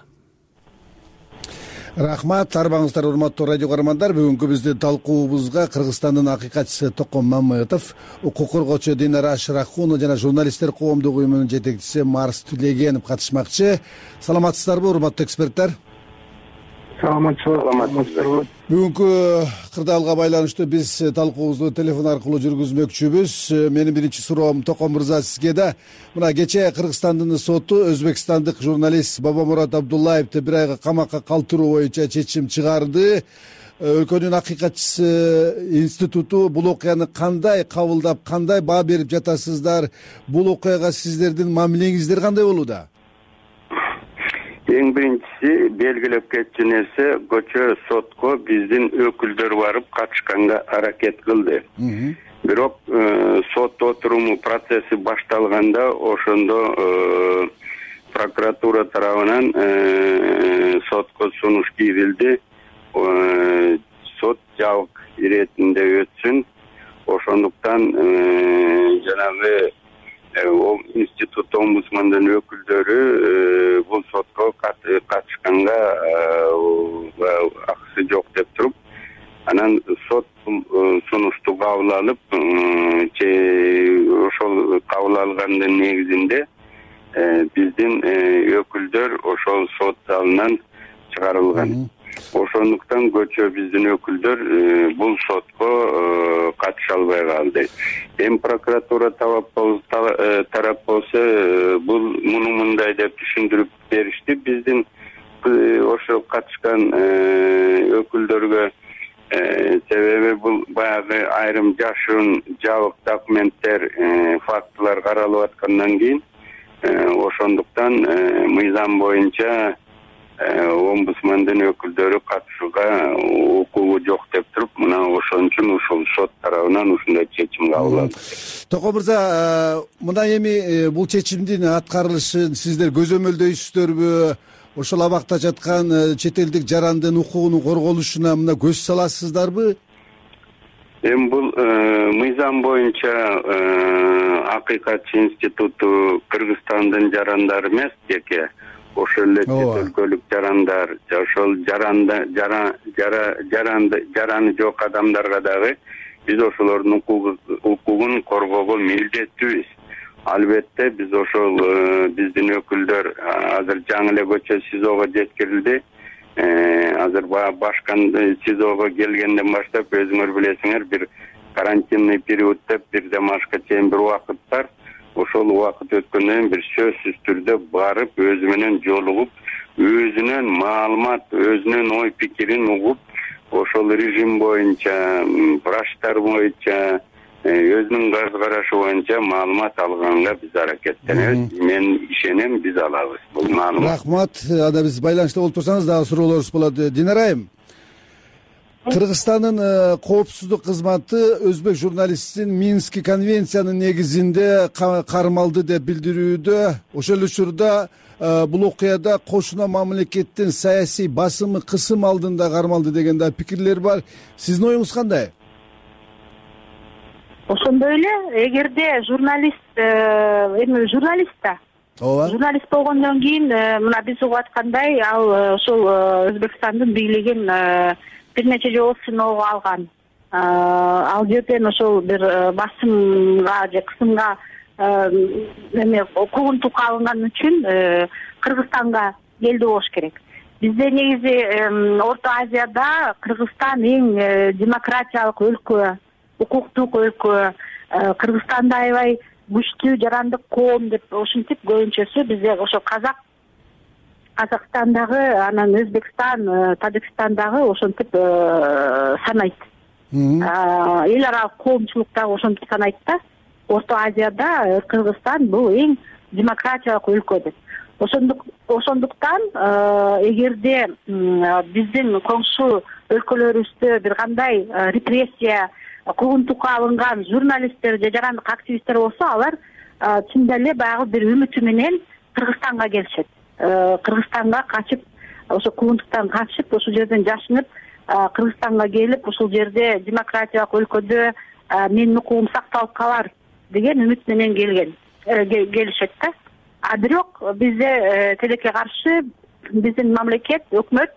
Рахмат, арбаңыздар урматтуу радио каармандар. Бүгүнкү биздин талкуубузга Кыргызстандын акыйкатчысы Током Мамытов, укук коргоочу Динара Ашрахунова жана журналисттер коомдук уюмунун жетекчиси Марс Түлегенов катышмакчы. Саламатсыздарбы, урматтуу эксперттер? Саламатсызбы. Бүгүнкү кырдаалга байланыштуу биз талкуубузду телефон аркылуу жүргүзмөкчүбүз. Менин биринчи суроом Током мырза сизге да. Мына кечээ Кыргызстандын соту өзбекстандык журналист Бабамурат Абдуллаевди бир айга камакка калтыруу боюнча чечим чыгарды. Өлкөнүн акыйкатчысы институту бул окуяны кандай кабылдап, кандай баа берип жатасыздар? Бул окуяга сиздердин мамилеңиздер кандай болууда? Эң биринчиси белгилеп кетчү нерсе, көчө сотко биздин өкүлдөр барып катышканга аракет кылды. Бирок сот отуруму процесси башталганда ошондо прокуратура тарабынан сотко сунуш кирилди. Сот жабык иретинде өтсүн. Ошондуктан жанагы институт омбудсмандын өкүлдөрү бул сотко катышканга акысы жок деп туруп, анан сот сунушту кабыл алып, ошол кабыл алгандын негизинде биздин өкүлдөр ошол сот залынан чыгарылган. Ошондуктан көчө биздин өкүлдөр бул сотко катыша албай калды. Эми прокуратура тарап болсо бул муну мындай деп түшүндүрүп беришти. Биздин ошо катышкан өкүлдөргө себеби бул баягы айрым жашыруун жабык документтер, фактылар каралып аткандан кийин ошондуктан мыйзам боюнча омбудсмандын өкүлдөрү катышууга укугу жок деп туруп, мына ошон үчүн ушул сот тарабынан ушундай чечим кабыл алды. Током мырза, мына эми бул чечимдин аткарылышын сиздер көзөмөлдөйсүздөрбү? Ошол абакта жаткан чет элдик жарандын укугунун корголушуна мына көз саласыздарбы? Эми бул мыйзам боюнча акыйкатчы институту Кыргызстандын жарандары эмес, жеке ошол эле чет өлкөлүк жарандар, ошол жараны жок адамдарга дагы биз ошолордун укугун коргоого милдеттүүбүз. Албетте биз ошол биздин өкүлдөр азыр жаңы эле көчө СИЗОго жеткирилди. Азыр башкан СИЗОго келгенден баштап өзүңөр билесиңер, бир карантинный период деп бир Дамашка чейин бир убакыт бар. Ошол убакыт өткөндөн бир сөзсүз түрдө барып, өзү менен жолугуп, өзүнөн маалымат, өзүнүн ой пикирин угуп, ошол режим боюнча, врачтар боюнча, өзүнүн көз карашы боюнча маалымат алганга биз аракеттенебиз. Мен ишенем, биз алабыз бул маалымат. Рахмат. Анда биз байланышта болуп турсаңыз дагы суроолорубуз болот. Динарайым, Кыргызстандын коопсуздук кызматы өзбек журналистин Минский конвенциянын негизинде кармалды деп билдирүүдө. Ошол учурда бул окуяда кошуна мамлекеттин саясий басымы, кысым алдында кармалды деген да пикирлер бар. Сиздин оюңуз кандай? Ошондой эле, эгерде журналист да журналист болгондон кийин мына биз угуп аткандай, ал ошол Өзбекстандын бийлигин бир нече жолу сыноого алган. Ал жерден ошол бир басымга же кысымга укугун тукка алынган үчүн Кыргызстанга келди болуш керек. Бизде негизи Орто Азияда Кыргызстан эң демократиялык өлкө, укуктук өлкө. Кыргызстанда аябай күчтүү жарандык коом деп ушинтип көбүнчөсү бизде ошо Казакстандагы, анан Өзбекстан, Тажикстандагы ошентип санайт. Эл аралык коомчулуктагы ошентип санайт да. Орто Азияда Кыргызстан бул эң демократиялык өлкө деп. Ошондуктан эгерде биздин коңшу өлкөлөрүбүздө бир кандай репрессия куугунтукка алынган журналисттер же жарандык активисттер болсо, алар чындап эле баягы бир үмүтү менен Кыргызстанга келишет. Кыргызстанга качып, ошо куугунтуктан качып, ушул жерден жашынып, Кыргызстанга келип, ушул жерде демократиялык өлкөдө менин укугум сакталып калар деген үмүт менен келишет да. А бирок бизде тилекке каршы биздин мамлекет, өкмөт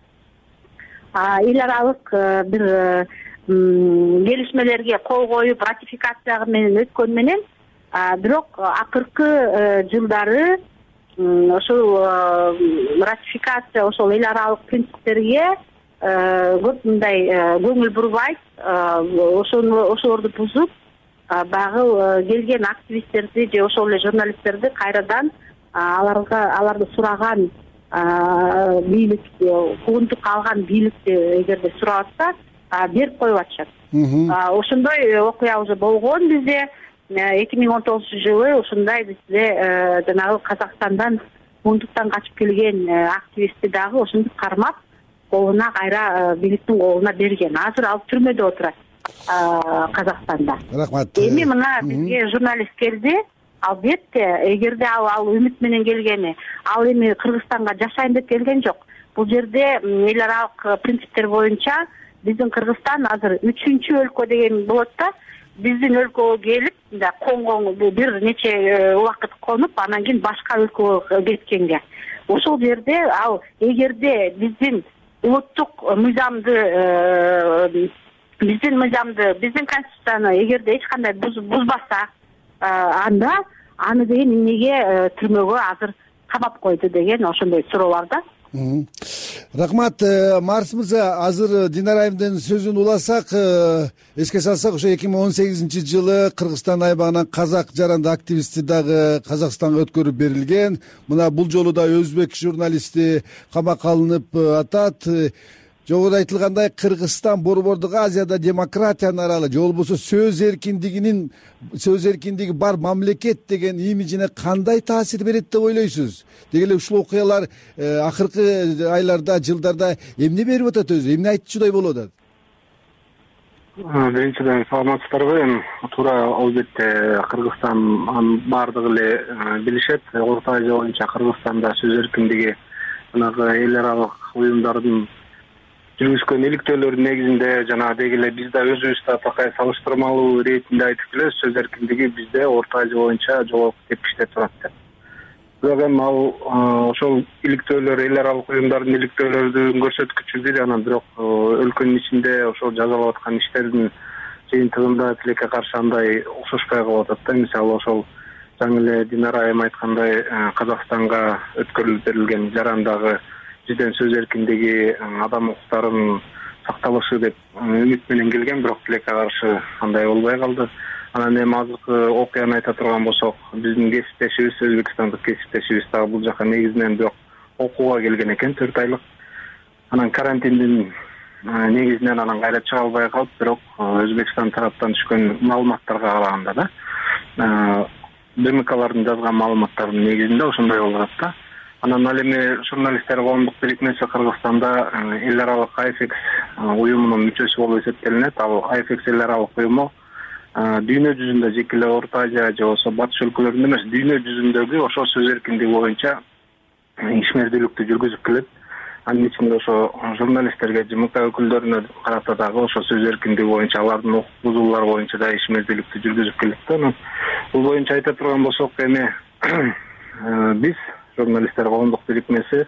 эл аралык бир келишмелерге кол коюп, ратификация менен өткөн менен, бирок акыркы жылдары ошол ратификация, ошол эл аралык принциптерге көп мындай көңүл бурбайт, ошолорду бузуп, баягы келген активисттерди же ошол эле журналисттерди кайрадан аларды сураган бийлик, куугунтукка алган бийликти эгерде сурап атса, берип коюп атышат. Ошондой окуя уже болгон бизде 2019-жылы ушундай бизде жанагы Казакстандан куугунтуктан качып келген активистти дагы ошентип кармап, колуна кайра бийликтин колуна берген. Азыр ал түрмөдө отурат Казакстанда. Рахмат. Эми мына бизге журналист келди. Албетте, эгерде ал үмүт менен келгени, ал эми Кыргызстанга жашайын деп келген жок. Бул жерде эл аралык принциптер боюнча биздин Кыргызстан азыр 3-чү өлкө деген болот да. Биздин өлкөгө келип, конгон бир нече убакыт конуп, анан кийин башка өлкөгө кеткенге. Ошол жерде ал эгерде биздин улуттук мыйзамды, биздин конституцияны эгерде эч кандай бузбаса, анда аны деген эмнеге түрмөгө азыр камап койду деген ошондой суроо бар да. Рахмат. Марс мырза, азыр Динара айымдын сөзүн уласак, эске салсак, ошо 2018-жылы Кыргызстан аймагынан казак жаранды активисти дагы Казакстанга өткөрүп берилген. Мына бул жолу да өзбек журналисти камакка алынып атат. Жогоруда айтылгандай, Кыргызстан Борбордук Азияда демократиянын аралы же болбосо сөз эркиндиги бар мамлекет деген имиджине кандай таасир берет деп ойлойсуз? Деги эле ушул окуялар акыркы айларда, жылдарда эмне берип атат өзү? Эмне айтчудай болуп атат? Биринчиден саламатсыздарбы? Эми туура албетте Кыргызстан баардыгы эле билишет. Орто Азия боюнча Кыргызстанда сөз эркиндиги жанагы эл аралык уюмдардын жүргүзгөн иликтөөлөрдүн негизинде жана деги эле биз да өзүбүздө такай салыштырмалуу иретинде айтып келебиз, сөз эркиндиги бизде Орто Азия боюнча жогорку тепкичте турат деп. Бирок эми ал ошол иликтөөлөр, эл аралык уюмдардын иликтөөлөрдүн көрсөткүчү бир, анан бирок өлкөнүн ичинде ошол жазалап аткан иштердин жыйынтыгында тилекке каршы андай окшошпой калып атат да. Мисалы ошол жаңы эле Динара айым айткандай Казакстанга өткөрүлүп берилген жарандагы бизден сөз эркиндиги, адам укуктарынын сакталышы деп үмүт менен келген, бирок тилекке каршы андай болбой калды. Анан эми азыркы окуяны айта турган болсок, биздин кесиптешибиз, өзбекстандык кесиптешибиз дагы бул жака негизинен бирок окууга келген экен 4 айлык. Анан карантиндин негизинен анан кайра чыга албай калып, бирок Өзбекстан тараптан түшкөн маалыматтарга караганда да, ДМКлардын жазган маалыматтарынын негизинде ошондой болуп атат да. Анан ал эми журналисттер коомдук бирикмеси Кыргызстанда эл аралык IFEX уюмунун мүчөсү болуп эсептелинет. Ал IFEX эл аралык уюму дүйнө жүзүндө, жеке эле Орто Азия же болбосо батыш өлкөлөрүндө эмес, дүйнө жүзүндөгү ошол сөз эркиндиги боюнча ишмердүүлүктү жүргүзүп келет. Анын ичинде ошо журналисттерге, ЖМК өкүлдөрүнө карата дагы ошо сөз эркиндиги боюнча, алардын укук бузуулары боюнча да ишмердүүлүктү жүргүзүп келет да. Бул боюнча айта турган болсок, эми биз журналисттер коомдук бирикмеси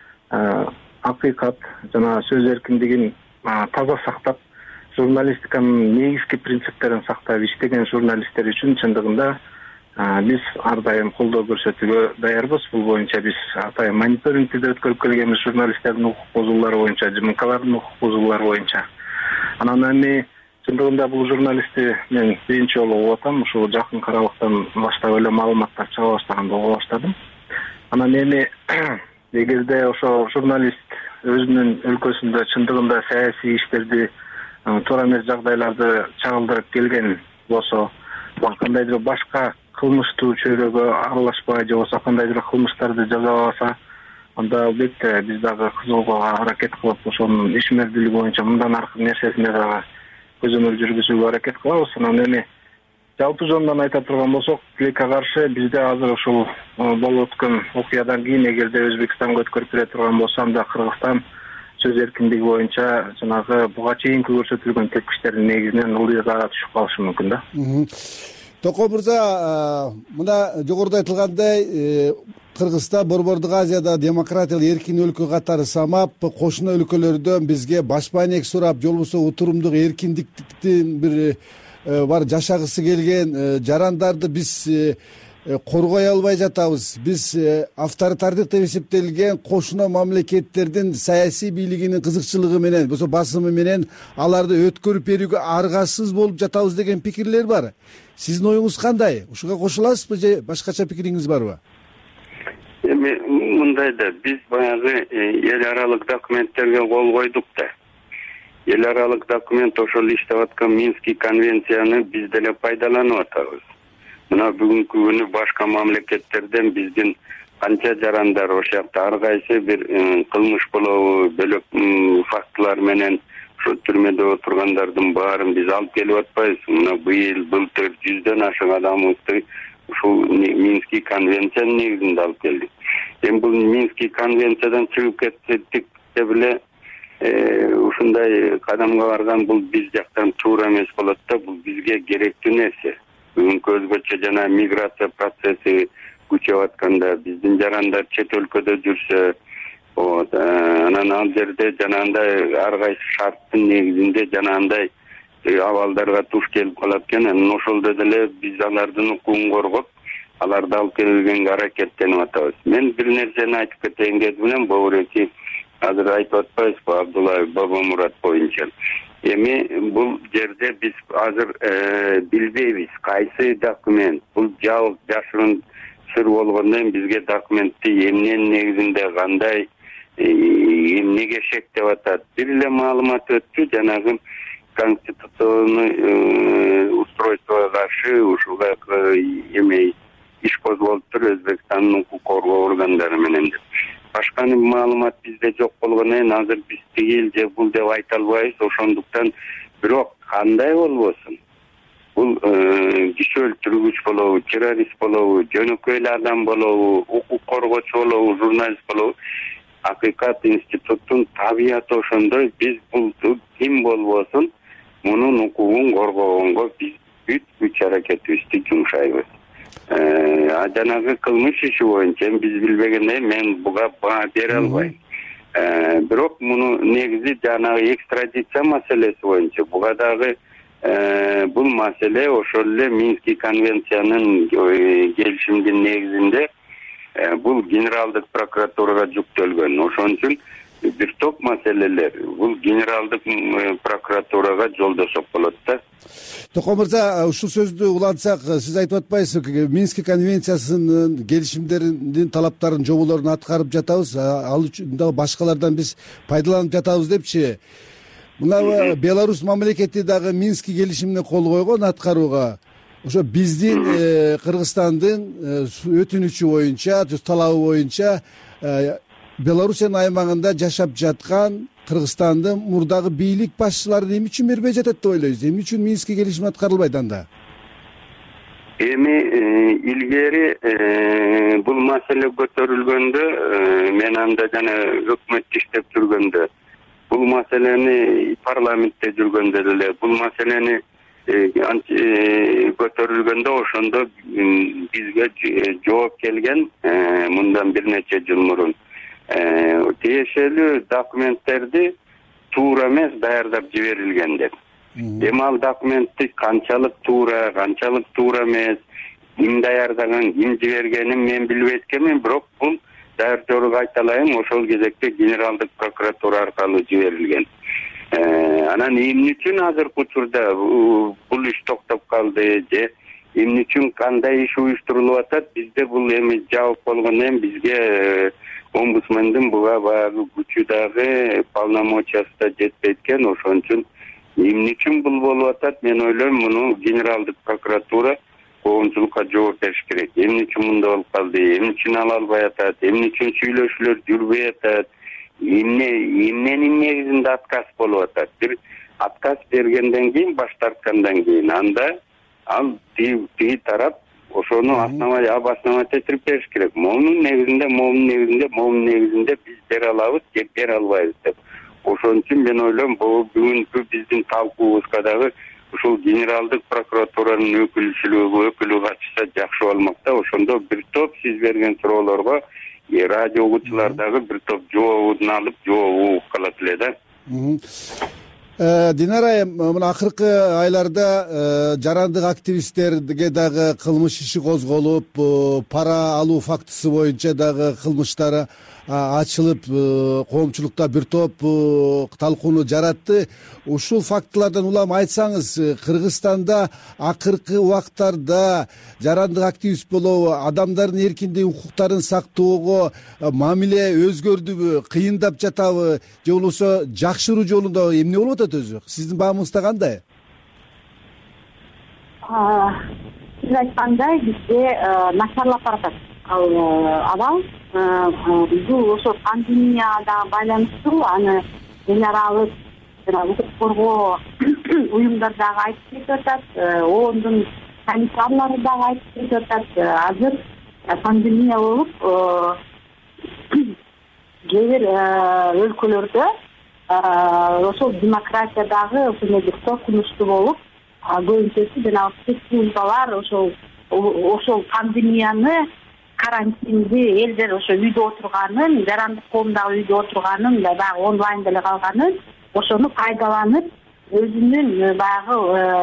акыйкат жана сөз эркиндигин таза сактап, журналистиканын негизги принциптерин сактап иштеген журналисттер үчүн чындыгында биз ар дайым колдоо көрсөтүүгө даярбыз. Бул боюнча биз атайын мониторингти да өткөрүп келгенбиз, журналисттердин укук бузуулары боюнча, ЖМКлардын укук бузуулары боюнча. Анан эми чындыгында бул журналистти мен биринчи жолу угуп атам, ушул жакын аралыктан баштап эле маалыматтар чыга баштаганда угуп баштадым. Анан эми эгерде ошо журналист өзүнүн өлкөсүндө чындыгында саясий иштерди, туура эмес жагдайларды чагылдырып келген болсо, кандайдыр башка кылмыштуу чөйрөгө аралашпай же болбосо кандайдыр кылмыштарды жазабаса, анда албетте биз дагы кызыгууга аракет кылып, ошонун ишмердүүлүгү боюнча мындан аркы нерсесине дагы көзөмөл жүргүзүүгө аракет кылабыз. Анан эми жалпы жонунан айта турган болсок, тилекке каршы бизде азыр ушул болуп өткөн окуядан кийин эгерде Өзбекстанга өткөрүп бере турган болсо, анда Кыргызстан сөз эркиндиги боюнча жанагы буга чейинки көрсөтүлгөн тепкичтердин негизинен ылдыйга түшүп калышы мүмкүн да. Токой мырза, мына жогоруда айтылгандай, Кыргызстан Борбордук Азияда демократиялык эркин өлкө катары самап, кошуна өлкөлөрдөн бизге баш байнек сурап, же болбосо утурумдук эркиндиктин бир бар жашагысы келген жарандарды биз коргой албай жатабыз. Биз авторитардык деп эсептелген кошуна мамлекеттердин саясий бийлигинин кызыкчылыгы менен, болсо басымы менен аларды өткөрүп берүүгө аргасыз болуп жатабыз деген пикирлер бар. Сиздин оюңуз кандай? Ушуга кошуласызбы же башкача пикириңиз барбы? Эми мындай да, биз баягы эл аралык документтерге кол койдук да. Эл аралык документ ошол иштеп аткан Минский конвенцияны биз деле пайдаланып атабыз. Мына бүгүнкү күнү башка мамлекеттерден биздин канча жарандар ошол жакта ар кайсы бир кылмыш болобу, бөлөк фактылар менен ошо түрмөдө отургандардын баарын биз алып келип атпайбыз. Мына быйыл былтыр 100дөн ашык адамыбызды ушул Минский конвенциянын негизинде алып келдик. Эми бул Минский конвенциядан чыгып кетсек деле ушундай кадамга барган бул биз жактан туура эмес болот да, бул бизге керектүү нерсе. Бүгүнкү өзгөчө жана миграция процесси күчөп атканда биздин жарандар чет өлкөдө жүрсө, анан ал жерде жанагындай ар кайсы шарттын негизинде жанагындай абалдарга туш келип калат экен. Анан ошолдо деле биз алардын укугун коргоп, аларды алып келгенге аракеттенип атабыз. Мен бир нерсени айтып кетейин кез менен, бобуреки азыр айтып атпайбызбы Абдуллаев Бабамурат боюнча. Эми бул жерде биз азыр билбейбиз кайсы документ, бул жабык жашырын сыр болгондон бизге документти эмненин негизинде кандай эмнеге шектеп атат. Бир эле маалымат өттү, жанагы конституционный устройствого каршы ушуга эме иш козголуптур Өзбекстандын укук коргоо органдары менен деп. Башка маалымат бизде жок болгондон азыр биз тигил же бул деп айта албайбыз. Ошондуктан бирок кандай болбосун, бул киши өлтүргүч болобу, террорист болобу, жөнөкөй эле адам болобу, укук коргоочу болобу, журналист болобу, акыйкат институттун табияты ошондой. Биз бул ким болбосун мунун укугун коргогонго биз бүт күч аракетибизди жумшайбыз. Жанагы кылмыш иши боюнча биз билбегендей мен буга баа бере албайм. Бирок муну негизи жанагы экстрадиция маселеси боюнча буга дагы бул маселе ошол эле Минский конвенциянын келишимдин негизинде бул генералдык прокуратурага жүктөлгөн. Ошон үчүн бир топ маселелер бул генералдык прокуратурага жолдошок болот да. Токой мырза, ушул сөздү улантсак, сиз айтып атпайсызбы, Минский конвенциясынын келишимдеринин талаптарын, жоболорун аткарып жатабыз, ал үчүн дагы башкалардан биз пайдаланып жатабыз депчи. Мына Беларусь мамлекети дагы Минский келишимине кол койгон аткарууга. Ошо биздин Кыргызстандын өтүнүчү боюнча, талабы боюнча Белоруссиянын аймагында жашап жаткан Кыргызстандын мурдагы бийлик башчылары эмне үчүн бербей жатат деп ойлойсуз? Эмне үчүн Минский келишим аткарылбайт анда? Эми илгери бул маселе көтөрүлгөндө, мен анда жана өкмөттө иштеп жүргөндө, бул маселени парламентте жүргөндө деле бул маселени көтөрүлгөндө ошондо бизге жооп келген мындан бир нече жыл мурун. Тиешелүү документтерди туура эмес даярдап жиберилген деп. Эми ал документти канчалык туура эмес, ким даярдаган, ким жибергенин мен билбейт экенмин, бирок бул даярдоого айталайын, ошол кезекте генералдык прокуратура аркылуу жиберилген. Анан эмне үчүн азыркы учурда бул иш токтоп калды же эмне үчүн кандай иш уюштурулуп атат, бизде бул эми жабык болгондон бизге омбудсмендин буга баягы күчү дагы полномочиясы да жетпейт экен. Ошон үчүн эмне үчүн бул болуп атат, мен ойлойм муну генералдык прокуратура коомчулукка жооп бериш керек. Эмне үчүн мындай болуп калды, эмне үчүн ала албай атат, эмне үчүн сүйлөшүүлөр жүрбөй атат, эмненин негизинде отказ болуп атат. Бир отказ бергенден кийин, баш тарткандан кийин анда ал тиги тарап ошону обосновать этип бериш керек. Момунун негизинде биз бере алабыз же бере албайбыз деп. Ошон үчүн мен ойлойм, бул бүгүнкү биздин талкуубузга дагы ушул генералдык прокуратуранын өкүлү катышса жакшы болмок да. Ошондо бир топ сиз берген суроолорго радио угуучулар дагы бир топ жообун алып жооп угуп калат эле да. Динара айым, мына акыркы айларда жарандык активисттерге дагы кылмыш иши козголуп, пара алуу фактысы боюнча дагы кылмыштары ачылып, коомчулукта бир топ талкууну жаратты. Ушул фактылардан улам айтсаңыз, Кыргызстанда акыркы убактарда жарандык активист болобу, адамдардын эркиндигин, укуктарын сактоого мамиле өзгөрдүбү, кыйындап жатабы, же болбосо жакшыруу жолунда эмне болуп атат өзү? Сиздин баамыңызда кандай? Сиз айткандай, бизде начарлап баратат абал. Бул ошо пандемияга байланыштуу, аны эл аралык укук коргоо уюмдар дагы айтып кетип атат, оондун комиссарлары дагы айтып кетип атат. Азыр пандемия болуп, кээ бир өлкөлөрдө ошол демократия дагы ошондой бир коркунучтуу болуп, көбүнчөсү жанагы республикалар ошол пандемияны, карантинди элдер ошо үйдө отурганын, жарандык коом дагы үйдө отурганын, баягы онлайнда эле калганын, ошону пайдаланып, өзүнүн баягы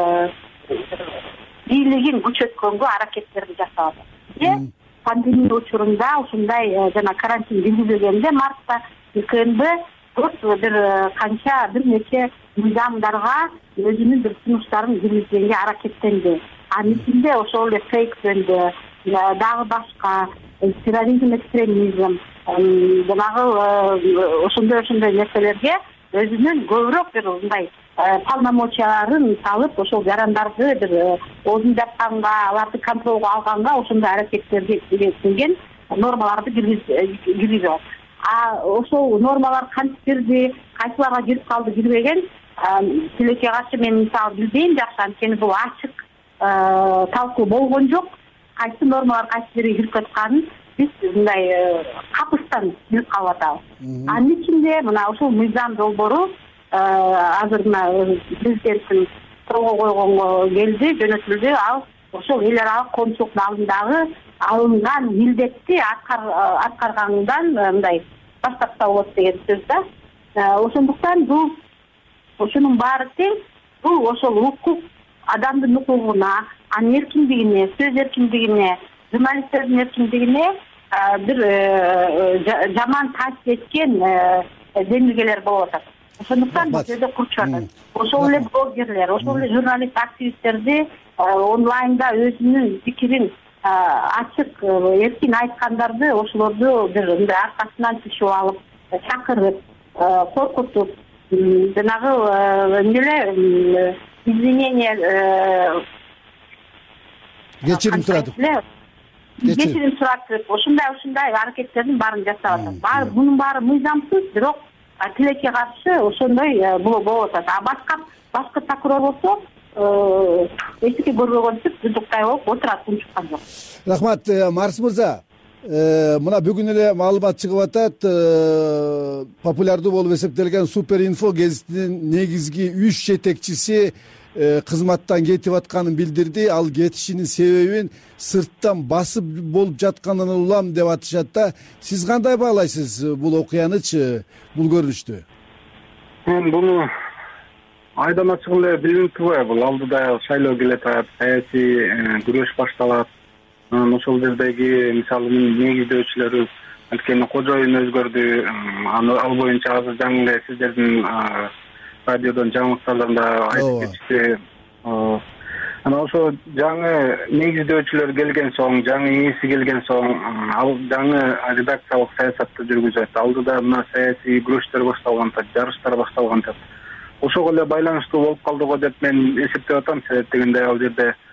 бийлигин күчөткөнгө аракеттерди жасап атат. Пандемия учурунда ушундай жана карантин киргизилгенде мартта КНБ бир бир нече мыйзамдарга өзүнүн бир сунуштарын киргизгенге аракеттенди. Анын ичинде ошол эле фейк жөнүндө дагы башка терроризм, экстремизм, жанагы ошондой нерселерге өзүнүн көбүрөөк бир мындай полномочияларын салып, ошол жарандарды бир оозун жапканга, аларды контролго алганга ошондой аракеттерди киргизген нормаларды киргизип. Ошол нормалар кантип кирди, кайсыларга кирип калды, кирбеген, тилекке каршы мен мисалы билбейм жакшы, анткени бул ачык талкуу болгон жок. Кайсы нормалар кайсы жерге кирип жатканын биз мындай капыстан билип калып атабыз. Анын ичинде мына ушул мыйзам долбоору азыр мына президенттин колго койгонго келди, жөнөтүлдү. Ал ошол эл аралык коомчулуктун алдындагы алынган милдетти аткаргандан мындай баш тартса болот деген сөз да. Ошондуктан бул ошонун баары тең, бул ошол укук, адамдын укугуна, анын эркиндигине, сөз эркиндигине, журналисттердин эркиндигине бир жаман таасир эткен демилгелер болуп атат. Ошондуктан бул жерде курчатат. Ошол эле блогерлер, ошол эле журналист активисттерди онлайнда өзүнүн пикирин ачык, эркин айткандарды, ошолорду бир мындай аркасынан түшүп алып, чакырып, коркутуп, жанагы эмне извинение кечирим суратып, ушундай аракеттердин баарын жасап атат. Мунун баары мыйзамсыз, бирок тилекке каршы ошондой болуп атат. Башкы прокурор болсо эчтеке көрбөгөнсүп дудуктай болуп отурат, унчуккан жок. Рахмат, Марс мырза. Мына бүгүн эле маалымат чыгып атат, популярдуу болуп эсептелген Суперинфо гезитинин негизги 3 жетекчиси кызматтан кетип атканын билдирди. Ал кетишинин себебин сырттан басып болуп жатканынан улам деп атышат да. Сиз кандай баалайсыз бул окуянычы, бул көрүнүштү? Мен буну айдан ачык эле билинип турбайбы, бул алдыда шайлоо келатат, саясий күрөш башталат. Ошол жердеги мисалы негиздөөчүлөрү анткени кожоюн өзгөрдү, ал боюнча азыр жаңы эле сиздердин радиодон жаңылыктарда айтып кетишти. Анан ошо жаңы негиздөөчүлөр келген соң, жаңы ээси келген соң, ал жаңы редакциялык саясатты жүргүзөт. Алдыда мына саясий күрөштөр башталган, жарыштар башталган. Ошого эле байланыштуу болуп калды го деп мен эсептеп атам. Себеп дегенде ал жерде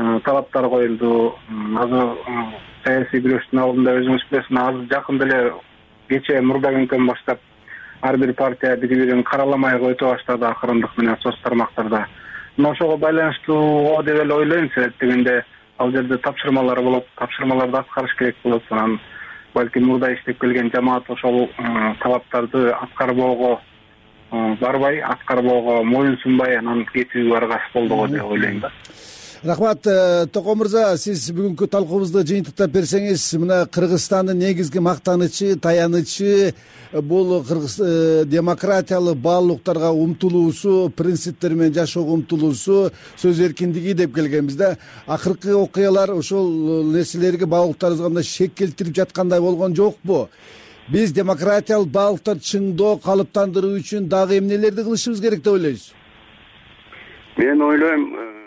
талаптар коюлду. Азыр саясий күрөштүн алдында өзүңүз билесиз, азыр жакында эле кече мурда күнкөн баштап ар бир партия бири бирин караламай өтө баштады акырындык менен соц тармактарда. Ошого байланыштуу деп эле ойлойм. Себеп дегенде ал жерде тапшырмалар болот, тапшырмаларды аткарыш керек болот. Анан балким мурда иштеп келген жамаат ошол талаптарды аткарбоого барбай, аткарбоого моюн сунбай анан кетүүгө аргасыз болду го деп ойлойм да. Рахмат. Токон мырза, сиз бүгүнкү талкуубузду жыйынтыктап берсеңиз, мына Кыргызстандын негизги мактанычы, таянычы бул демократиялык баалуулуктарга умтулуусу, принциптер менен жашоого умтулуусу, сөз эркиндиги деп келгенбиз да. Акыркы окуялар ошол нерселерге, баалуулуктарыбызга мындай шек келтирип жаткандай болгон жокпу? Биз демократиялык баалуулуктарды чыңдоо, калыптандыруу үчүн дагы эмнелерди кылышыбыз керек деп ойлойсуз? Мен ойлойм,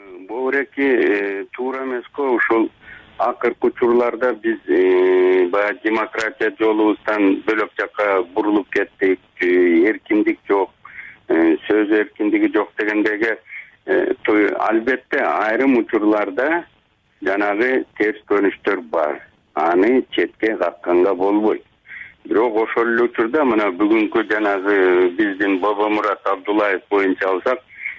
бул туура эмес го. Ушул акыркы учурларда биз баягы демократия жолубуздан бөлөк жакка бурулуп кеттик. Эркиндик жок, сөз эркиндиги жок дегендеги албетте айрым учурларда жанагы терс көрүнүштөр бар. Аны четке какканга болбойт. Бирок ошол эле учурда мына бүгүнкү жанагы биздин Бобомурат Абдуллаев боюнча алсак,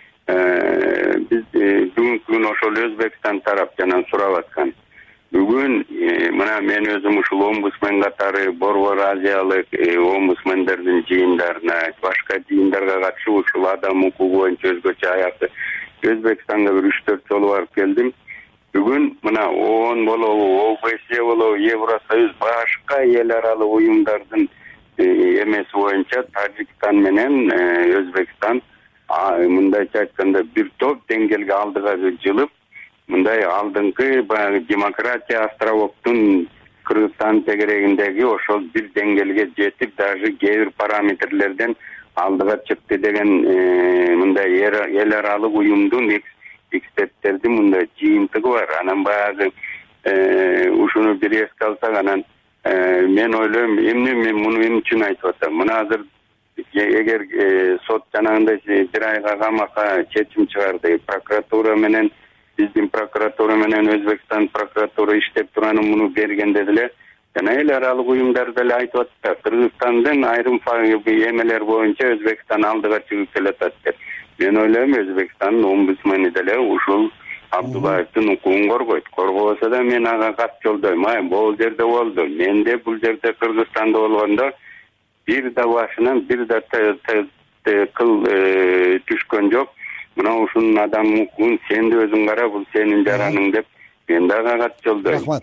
биз бүгүнкү күн ошол Өзбекстан тарап жана сурап аткан. Бүгүн мына мен өзүм ушул омбудсмен катары Борбор Азиялык омбудсмендердин жыйындарына, башка жыйындарга катышып ушул адам укугу боюнча өзгөчө аякты Өзбекстанга бир 3-4 жолу барып келдим. Бүгүн мына ООН болобу, ОБСЕ болобу, Евросоюз башка эл аралык уюмдардын эмеси боюнча Тажикстан менен Өзбекстан мындайча айтканда бир топ деңгээлге алдыга жылып, мындай алдыңкы баягы демократия островоктун Кыргызстан тегерегиндеги ошол бир деңгээлге жетип, даже кээ бир параметрлерден алдыга чыкты деген мындай эл аралык уюмдун эксперттердин мындай жыйынтыгы бар. Анан баягы ушуну бир эске алсак, анан мен ойлойм, мен муну эмне үчүн айтып атам? Мына азыр эгер сот жанагындай бир айга камакка чечим чыгарды, прокуратура менен биздин прокуратура менен Өзбекстан прокуратура иштеп турганы муну бергенде деле жана эл аралык уюмдар деле айтып атты. Кыргызстандын айрым эмелер боюнча Өзбекстан алдыга чыгып келатат деп. Мен ойлойм, Өзбекстандын омбудсмени деле ушул Абдуллаевдин укугун коргойт. Коргобосо да мен ага кат жолдойм. Бул жерде болду. Менде бул жерде Кыргызстанда болгондо бир да башынан бир да кыл түшкөн жок. Мына ушунун адам укугун сен да өзүң кара, бул сенин жараның деп мен да ага кат жолдойм. Рахмат.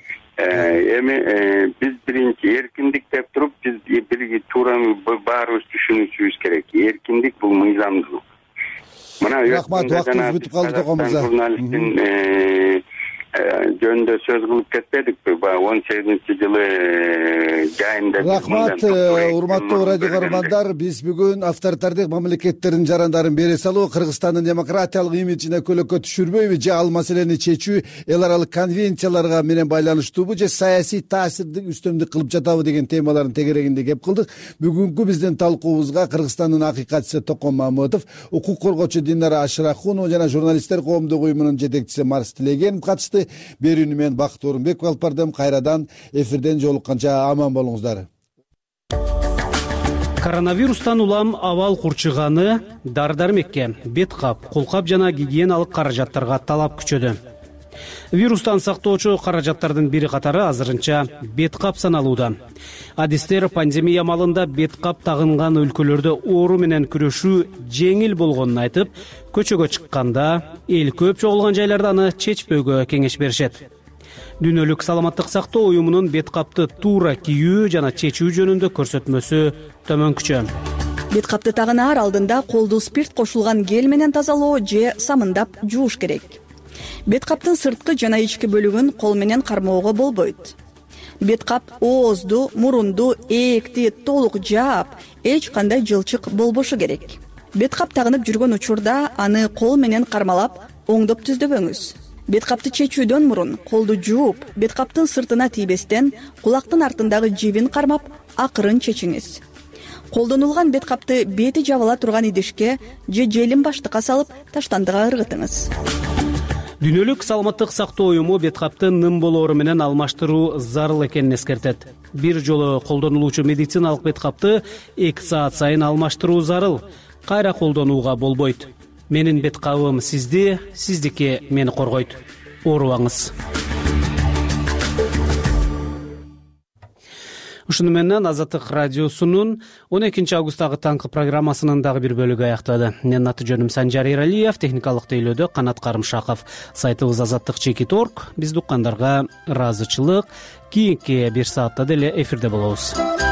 Эми биз биринчи эркиндик деп туруп, биз бирге туура баарыбыз түшүнүшүбүз керек. Эркиндик бул мыйзамдуулук. Рахмат, убактыбыз бүтүп калды Токон мырза. Журналисттин жөнүндө сөз кылып кетпедикпи? 18-жылы жайында. Рахмат, урматтуу радио көрөрмандар. Биз бүгүн авторитардык мамлекеттердин жарандарын бере салуу, Кыргызстандын демократиялык имиджине көлөккө түшүрбөйбү же ал маселени чечүү эл аралык конвенцияларга менен байланыштуубу же саясий таасирди үстөмдүк кылып жатабы деген темалардын тегерегинде кеп кылдык. Бүгүнкү биздин талкуубузга Кыргызстандын акыйкатчысы Токон Мамытов, укук коргоочу Динара Ашрахунова жана журналисттер коомдук уюмунун жетекчиси Марс Тилегенов катышты. Берүүнү мен Бакыт Орунбеков алып бардым. Кайрадан эфирден жолукканча аман болуңуздар. Коронавирустан улам абал курчуганы дар-дармекке, бет кап, колкап жана гигиеналык каражаттарга талап күчөдү. Вирустан сактоочу каражаттардын бири катары азырынча бет кап саналууда. Адистер пандемия малында бет кап тагынган өлкөлөрдө оору менен күрөшүү жеңил болгонун айтып, көчөгө чыкканда, эл көп чогулган жайларда аны чечпөөгө кеңеш беришет. Дүйнөлүк саламаттык сактоо уюмунун бет капты туура кийүү жана чечүү жөнүндө көрсөтмөсү төмөнкүчө. Бет капты тагынаар алдында колду спирт кошулган гель менен тазалоо же самындап жууш керек. Бет каптын сырткы жана ички бөлүгүн кол менен кармоого болбойт. Бет кап оозду, мурунду, ээкти толук жаап, эч кандай жылчык болбошу керек. Бет кап тагынып жүргөн учурда аны кол менен кармалап, оңдоп түздөбөңүз. Бет капты чечүүдөн мурун колду жууп, бет каптын сыртына тийбестен кулактын артындагы жибин кармап, акырын чечиңиз. Колдонулган бет капты бети жабыла турган идишке же желим баштыкка салып, таштандыга ыргытыңыз. Дүйнөлүк саламаттык сактоо уюму бет капты ным болоору менен алмаштыруу зарыл экенин эскертет. Бир жолу колдонулуучу медициналык бет капты 2 саат сайын алмаштыруу зарыл. Кайра колдонууга болбойт. Менин бет кабым сизди, сиздики мени коргойт. Оорубаңыз. Ушуну менен Азаттык радиосунун 12 августтагы таңкы программасынын дагы бир бөлүгү аяктады. Менин аты жөнүм Санжар Эралиев, техникалык тейлөөдө Канат Карымшаков. Сайтыбыз azаттык.org. Бизди уккандарга ыраазычылык. Кийинки 1 саатта деле эфирде болобуз.